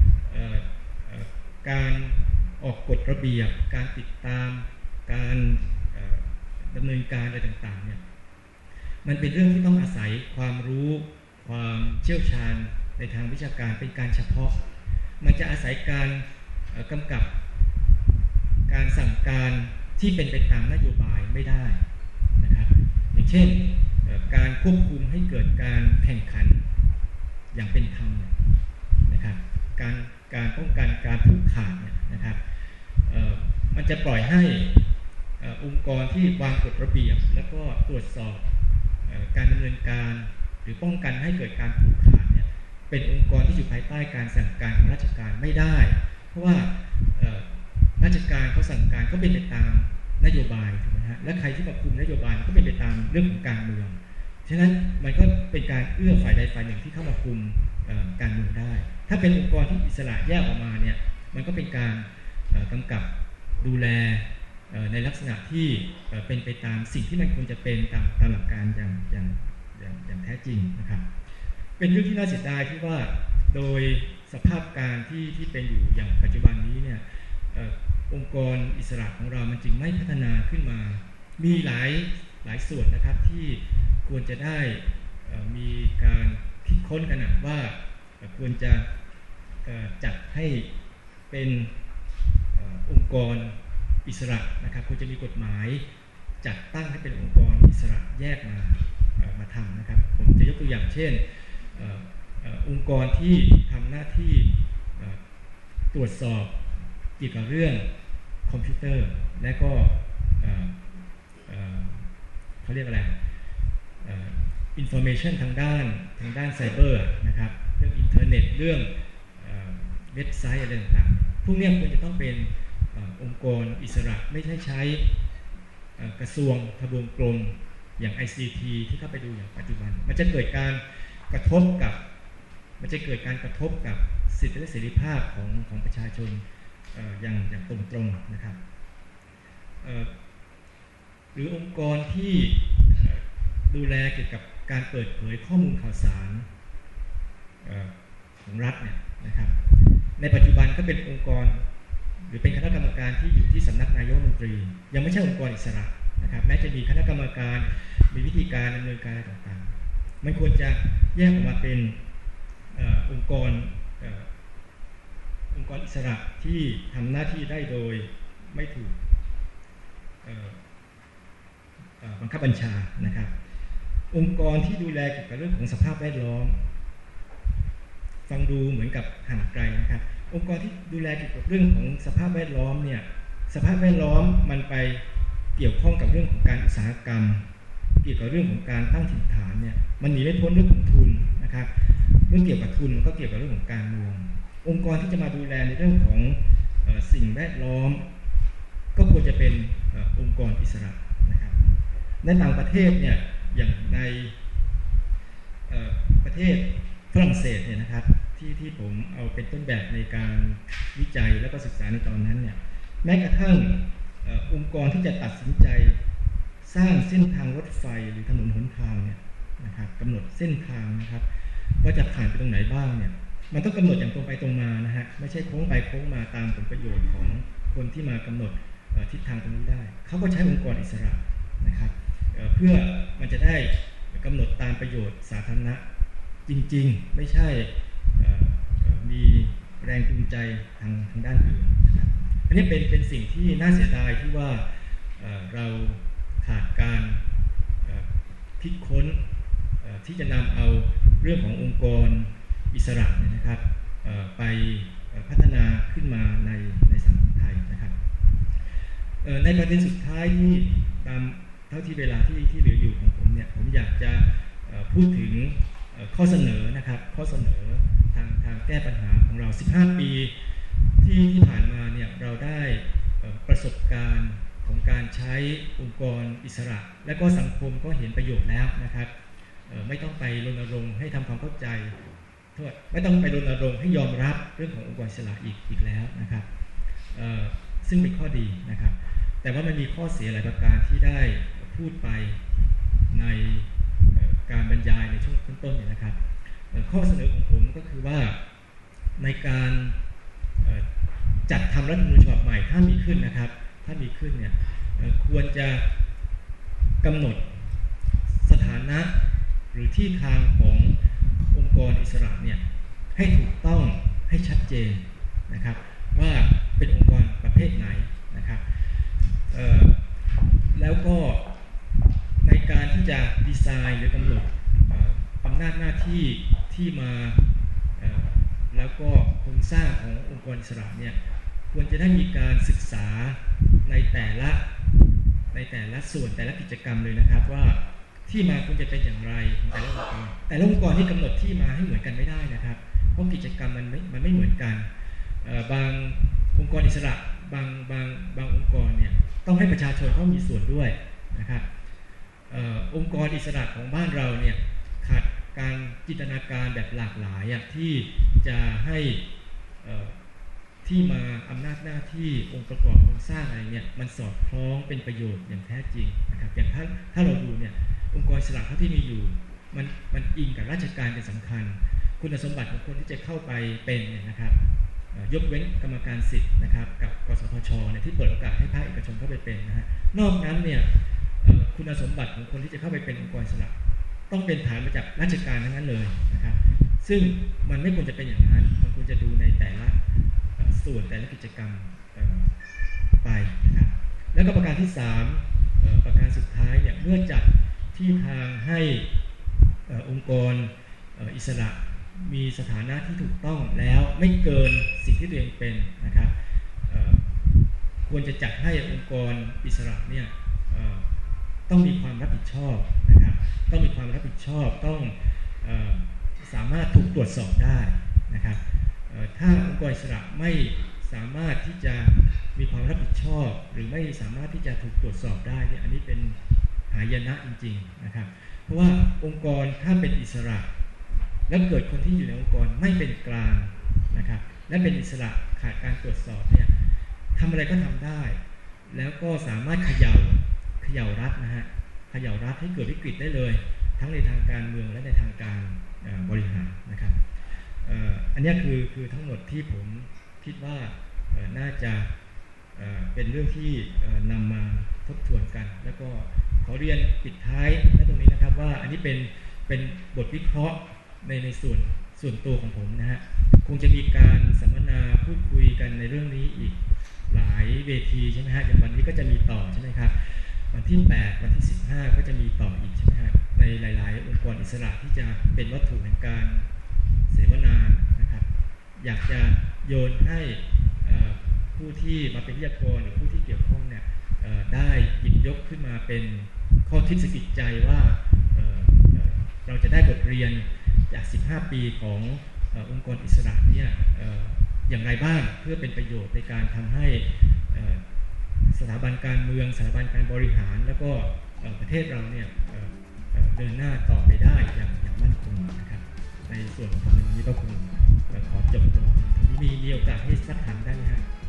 การออกกฎระเบียบการติดตามการดำเนินการอะไรต่างๆเนี่ยมันเป็นเรื่องที่ต้องอาศัยความรู้ความเชี่ยวชาญในทางวิชาการเป็นการเฉพาะมันจะอาศัยการกำกับการสั่งการที่เป็นไปตามนโยบายไม่ได้นะครับอย่างเช่นการควบคุมให้เกิดการแข่งขันอย่างเป็นธรรมนะครับการการป้องกันการผูกขาดเนี่ยนะครับมันจะปล่อยให้องค์กรที่วางกฎระเบียบแล้วก็ตรวจสอบการดำเนินการหรือป้องกันให้เกิดการผูกขาดเนี่ยเป็นองค์กรที่อยู่ภายใต้การสั่งการของราชการไม่ได้เพราะว่าราชการเขาสั่งการก็เป็นไปตามนโยบายถูกไหมฮะและใครที่มาคุมนโยบายก็เป็นไปตามเรื่องของการเมืองฉะนั้นมันก็เป็นการเอื้อฝ่ายใดฝ่ายหนึ่งที่เข้ามาคุมการเมืองได้ถ้าเป็นองค์กรที่อิสระแยกออกมาเนี่ยมันก็เป็นการกำกับดูแลในลักษณะที่เป็นไปตามสิ่งที่มันควรจะเป็นตามตามหลักการอย่างอย่างอย่างอย่างแท้จริงนะครับเป็นเรื่องที่น่าเสียดายที่ว่าโดยสภาพการที่ที่เป็นอยู่อย่างปัจจุบันนี้เนี่ยองค์กรอิสระของเรามันจึงไม่พัฒนาขึ้นมามีหลายหลายส่วนนะครับที่ควรจะได้มีการคิดค้นกันนะว่าควรจะจัดให้เป็นองค์กรอิสระนะครับควรจะมีกฎหมายจัดตั้งให้เป็นองค์กรอิสระแยกมามาทำนะครับผมจะยกตัวอย่างเช่นองค์กรที่ทำหน้าที่ตรวจสอบเกี่ยวกับเรื่องคอมพิวเตอร์และก็เขาเรียกอะไรอินฟอร์เมชันทางด้านทางด้านไซเบอร์นะครับเรื่องอินเทอร์เน็ตเรื่องเว็บไซต์อะไรต่างๆพวกนี้ควรจะต้องเป็นองค์กรอิสระไม่ใช่ใช้กระทรวงทบวงกรมอย่าง ไอ ซี ที ที่เข้าไปดูอย่างปัจจุบันมันจะเกิดการกระทบกับมันจะเกิดการกระทบกับสิทธิและเสรีภาพของของประชาชนอย่างอย่างตรงๆนะครับหรือองค์กรที่ดูแลเกี่ยวกับการเปิดเผยข้อมูลข่าวสารของรัฐเนี่ยนะครับในปัจจุบันก็เป็นองค์กรหรือเป็นคณะกรรมการที่อยู่ที่สำนักนายกรัฐมนตรียังไม่ใช่องค์กรอิสระนะครับแม้จะมีคณะกรรมการมีวิธีการดำเนินการอะไรต่างๆมันควรจะแยกออกมาเป็นอองค์กรองค์กรอิสระที่ทำหน้าที่ได้โดยไม่ถูกบังคับบัญชานะครับองค์กรที่ดูแลเกี่ยวกับเรื่องของสภาพแวดล้อมฟังดูเหมือนกับห่างไกลนะครับองค์กรที่ดูแลเกี่ยวกับเรื่องของสภาพแวดล้อมเนี่ยสภาพแวดล้อมมันไปเกี่ยวข้องกับเรื่องของการอุตสาหกรรมเกี่ยวกับเรื่องของการตั้งถิ่นฐานเนี่ยมันหนีไม่พ้นเรื่องของทุนนะครับเรื่องเกี่ยวกับทุนมันก็เกี่ยวกับเรื่องของการเมืององค์กรที่จะมาดูแลในเรื่องของเอ่อสิ่งแวดล้อมก็ควรจะเป็นเอ่อองค์กรอิสระนะครับในต่างประเทศเนี่ยอย่างในเอ่อประเทศฝรั่งเศสเนี่ยนะครับที่ที่ผมเอาเป็นต้นแบบในการวิจัยและก็ศึกษาในตอนนั้นเนี่ยแม้กระทั่งเอ่อองค์กรที่จะตัดสินใจสร้างเส้นทางรถไฟหรือถนนหนทางเนี่ยนะครับกำหนดเส้นทางนะครับว่าจะผ่านไปตรงไหนบ้างเนี่ยมันต้องกำหนดอย่างตรงไปตรงมานะฮะไม่ใช่โค้งไปโค้งมาตามผลประโยชน์ของคนที่มากำหนดทิศทางตรงนี้ได้เขาก็ใช้องค์กรอิสระนะครับเ, เพื่อมันจะได้กำหนดตามประโยชน์สาธารณะจริงๆไม่ใช่มีแรงจูงใจทางทางด้านอื่นนะครับอันนี้เป็นเป็นสิ่งที่น่าเสียดายที่ว่าเเราขาดการคิดค้นที่จะนำเอาเรื่องขององค์กรอิสระเนี่ยนะครับไปพัฒนาขึ้นมาในในสังคมไทยนะครับในประเด็นสุดท้ายที่ตามเท่าที่เวลาที่ที่เหลืออยู่ของผมเนี่ยผมอยากจะพูดถึงข้อเสนอนะครับข้อเสนอทางทางแก้ปัญหาของเราสิบห้าปีที่ที่ผ่านมาเนี่ยเราได้ประสบการณ์ของการใช้องค์กรอิสระและก็สังคมก็เห็นประโยชน์แล้วนะครับไม่ต้องไปรณรงค์ให้ทำความเข้าใจโทษไม่ต้องไปรณรงค์ให้ยอมรับเรื่องขององค์กรอิสระอีกอีกแล้วนะครับซึ่งเป็นข้อดีนะครับแต่ว่ามันมีข้อเสียหลายประการที่ได้พูดไปในการบรรยายในช่วงต้นๆเนี่ยนะครับข้อเสนอของผมก็คือว่าในการจัดทำรัฐธรรมนูญฉบับใหม่ถ้ามีขึ้นนะครับถ้ามีขึ้นเนี่ยควรจะกำหนดสถานะหรือที่ทางขององค์กรอิสระเนี่ยให้ถูกต้องให้ชัดเจนนะครับว่าเป็นองค์กรประเภทไหนนะครับแล้วก็ในการที่จะดีไซน์หรือกำหนดอำนาจหน้าที่ที่มาแล้วก็โครงสร้างขององค์กรอิสระเนี่ยควรจะได้มีการศึกษาในแต่ละในแต่ละส่วนแต่ละกิจกรรมเลยนะครับว่าที่มาควรจะเป็นอย่างไรของแต่ละองค์กรแต่ละองค์กรที่กำหนดที่มาให้เหมือนกันไม่ได้นะครับเพราะกิจกรรมมันไม่มันไม่เหมือนกันบางองค์กรอิสระบางบางบางองค์กรเนี่ยต้องให้ประชาชนเขามีส่วนด้วยนะครับองค์กรอิสระของบ้านเราเนี่ยขาดการจินตนาการแบบหลากหลายที่จะให้ที่มาอำนาจหน้าที่องค์ประกอบโครงสร้างอะไรเนี่ยมันสอดคล้องเป็นประโยชน์อย่างแท้จริงนะครับอย่างถ้าถ้าเราดูเนี่ยองค์กรอิสระเท่าที่มีอยู่มันมันอิงกับราชการเป็นสำคัญคุณสมบัติของคนที่จะเข้าไปเป็นเนี่ยนะครับยกเว้นกรรมการสิทธิ์นะครับกับกสทชเนี่ยที่เปิดโอกาสให้ภาคเอกชนเข้าไปเป็นนะฮะนอกนั้นเนี่ยคุณสมบัติของคนที่จะเข้าไปเป็นองค์กรอิสระต้องเป็นฐานมาจากราชการทั้งนั้นเลยนะครับซึ่งมันไม่ควรจะเป็นอย่างนั้นมันควรจะดูในแต่ละส่วนแต่ละกิจกรรมไปนะครับแล้วก็ประการที่สามประการสุดท้ายเนี่ยเมื่อจัดที่ทางให้องค์กรอิสระมีสถานะที่ถูกต้องแล้วไม่เกินสิ่งที่ตัวเองเป็นนะครับควรจะจัดให้องค์กรอิสระเนี่ยต้องมีความรับผิดชอบนะครับต้องมีความรับผิดชอบต้องเอ่อสามารถถูกตรวจสอบได้นะครับถ้าองค์กรอิสระไม่สามารถที่จะมีความรับผิดชอบหรือไม่สามารถที่จะถูกตรวจสอบได้เนี่ยอันนี้เป็นหายนะจริงๆนะครับเพราะว่าองค์กรถ้าเป็นอิสระแล้วเกิดคนที่อยู่ในองค์กรไม่เป็นกลางนะครับและเป็นอิสระขาดการตรวจสอบเนี่ยทำอะไรก็ทำได้แล้วก็สามารถเขย่าเขย่ารัฐนะฮะเขย่ารัฐให้เกิดวิกฤตได้เลยทั้งในทางการเมืองและในทางการบริหารนะครับเอ่ออันนี้คือคือทั้งหมดที่ผมคิดว่าเอ่อน่าจะเอ่อเป็นเรื่องที่เอ่อนำมาทบทวนกันแล้วก็ขอเรียนปิดท้ายณตรงนี้นะครับว่าอันนี้เป็นเป็นบทวิเคราะห์ในในส่วนส่วนตัวของผมนะฮะคงจะมีการสัมมนาพูดคุยกันในเรื่องนี้อีกหลายเวทีใช่ไหมฮะอย่างวันนี้ก็จะมีต่อใช่ไหมครับวันที่แปดวันที่สิบห้าก็จะมีต่ออีกใช่ไหมฮะในหลายๆองค์กรอิสระที่จะเป็นวัตถุแห่งการเสวนานะครับอยากจะโยนให้ผู้ที่มาเป็นวิทยากรหรือผู้ที่เกี่ยวข้องเนี่ยได้หยิบยกขึ้นมาเป็นข้อคิดสะกิดใจว่าเราจะได้บทเรียนจากสิบห้าปีขององค์กรอิสระเนี่ยอย่างไรบ้างเพื่อเป็นประโยชน์ในการทำให้สถาบันการเมืองสถาบันการบริหารแล้วก็ประเทศเราเนี่ยเดินหน้าต่อไปได้อย่างอย่างมั่นคงนะครับในส่วนของผมในวันนี้ก็คงขอจบตรงนี้มีมีโอกาสให้สักถามได้ไหมครับ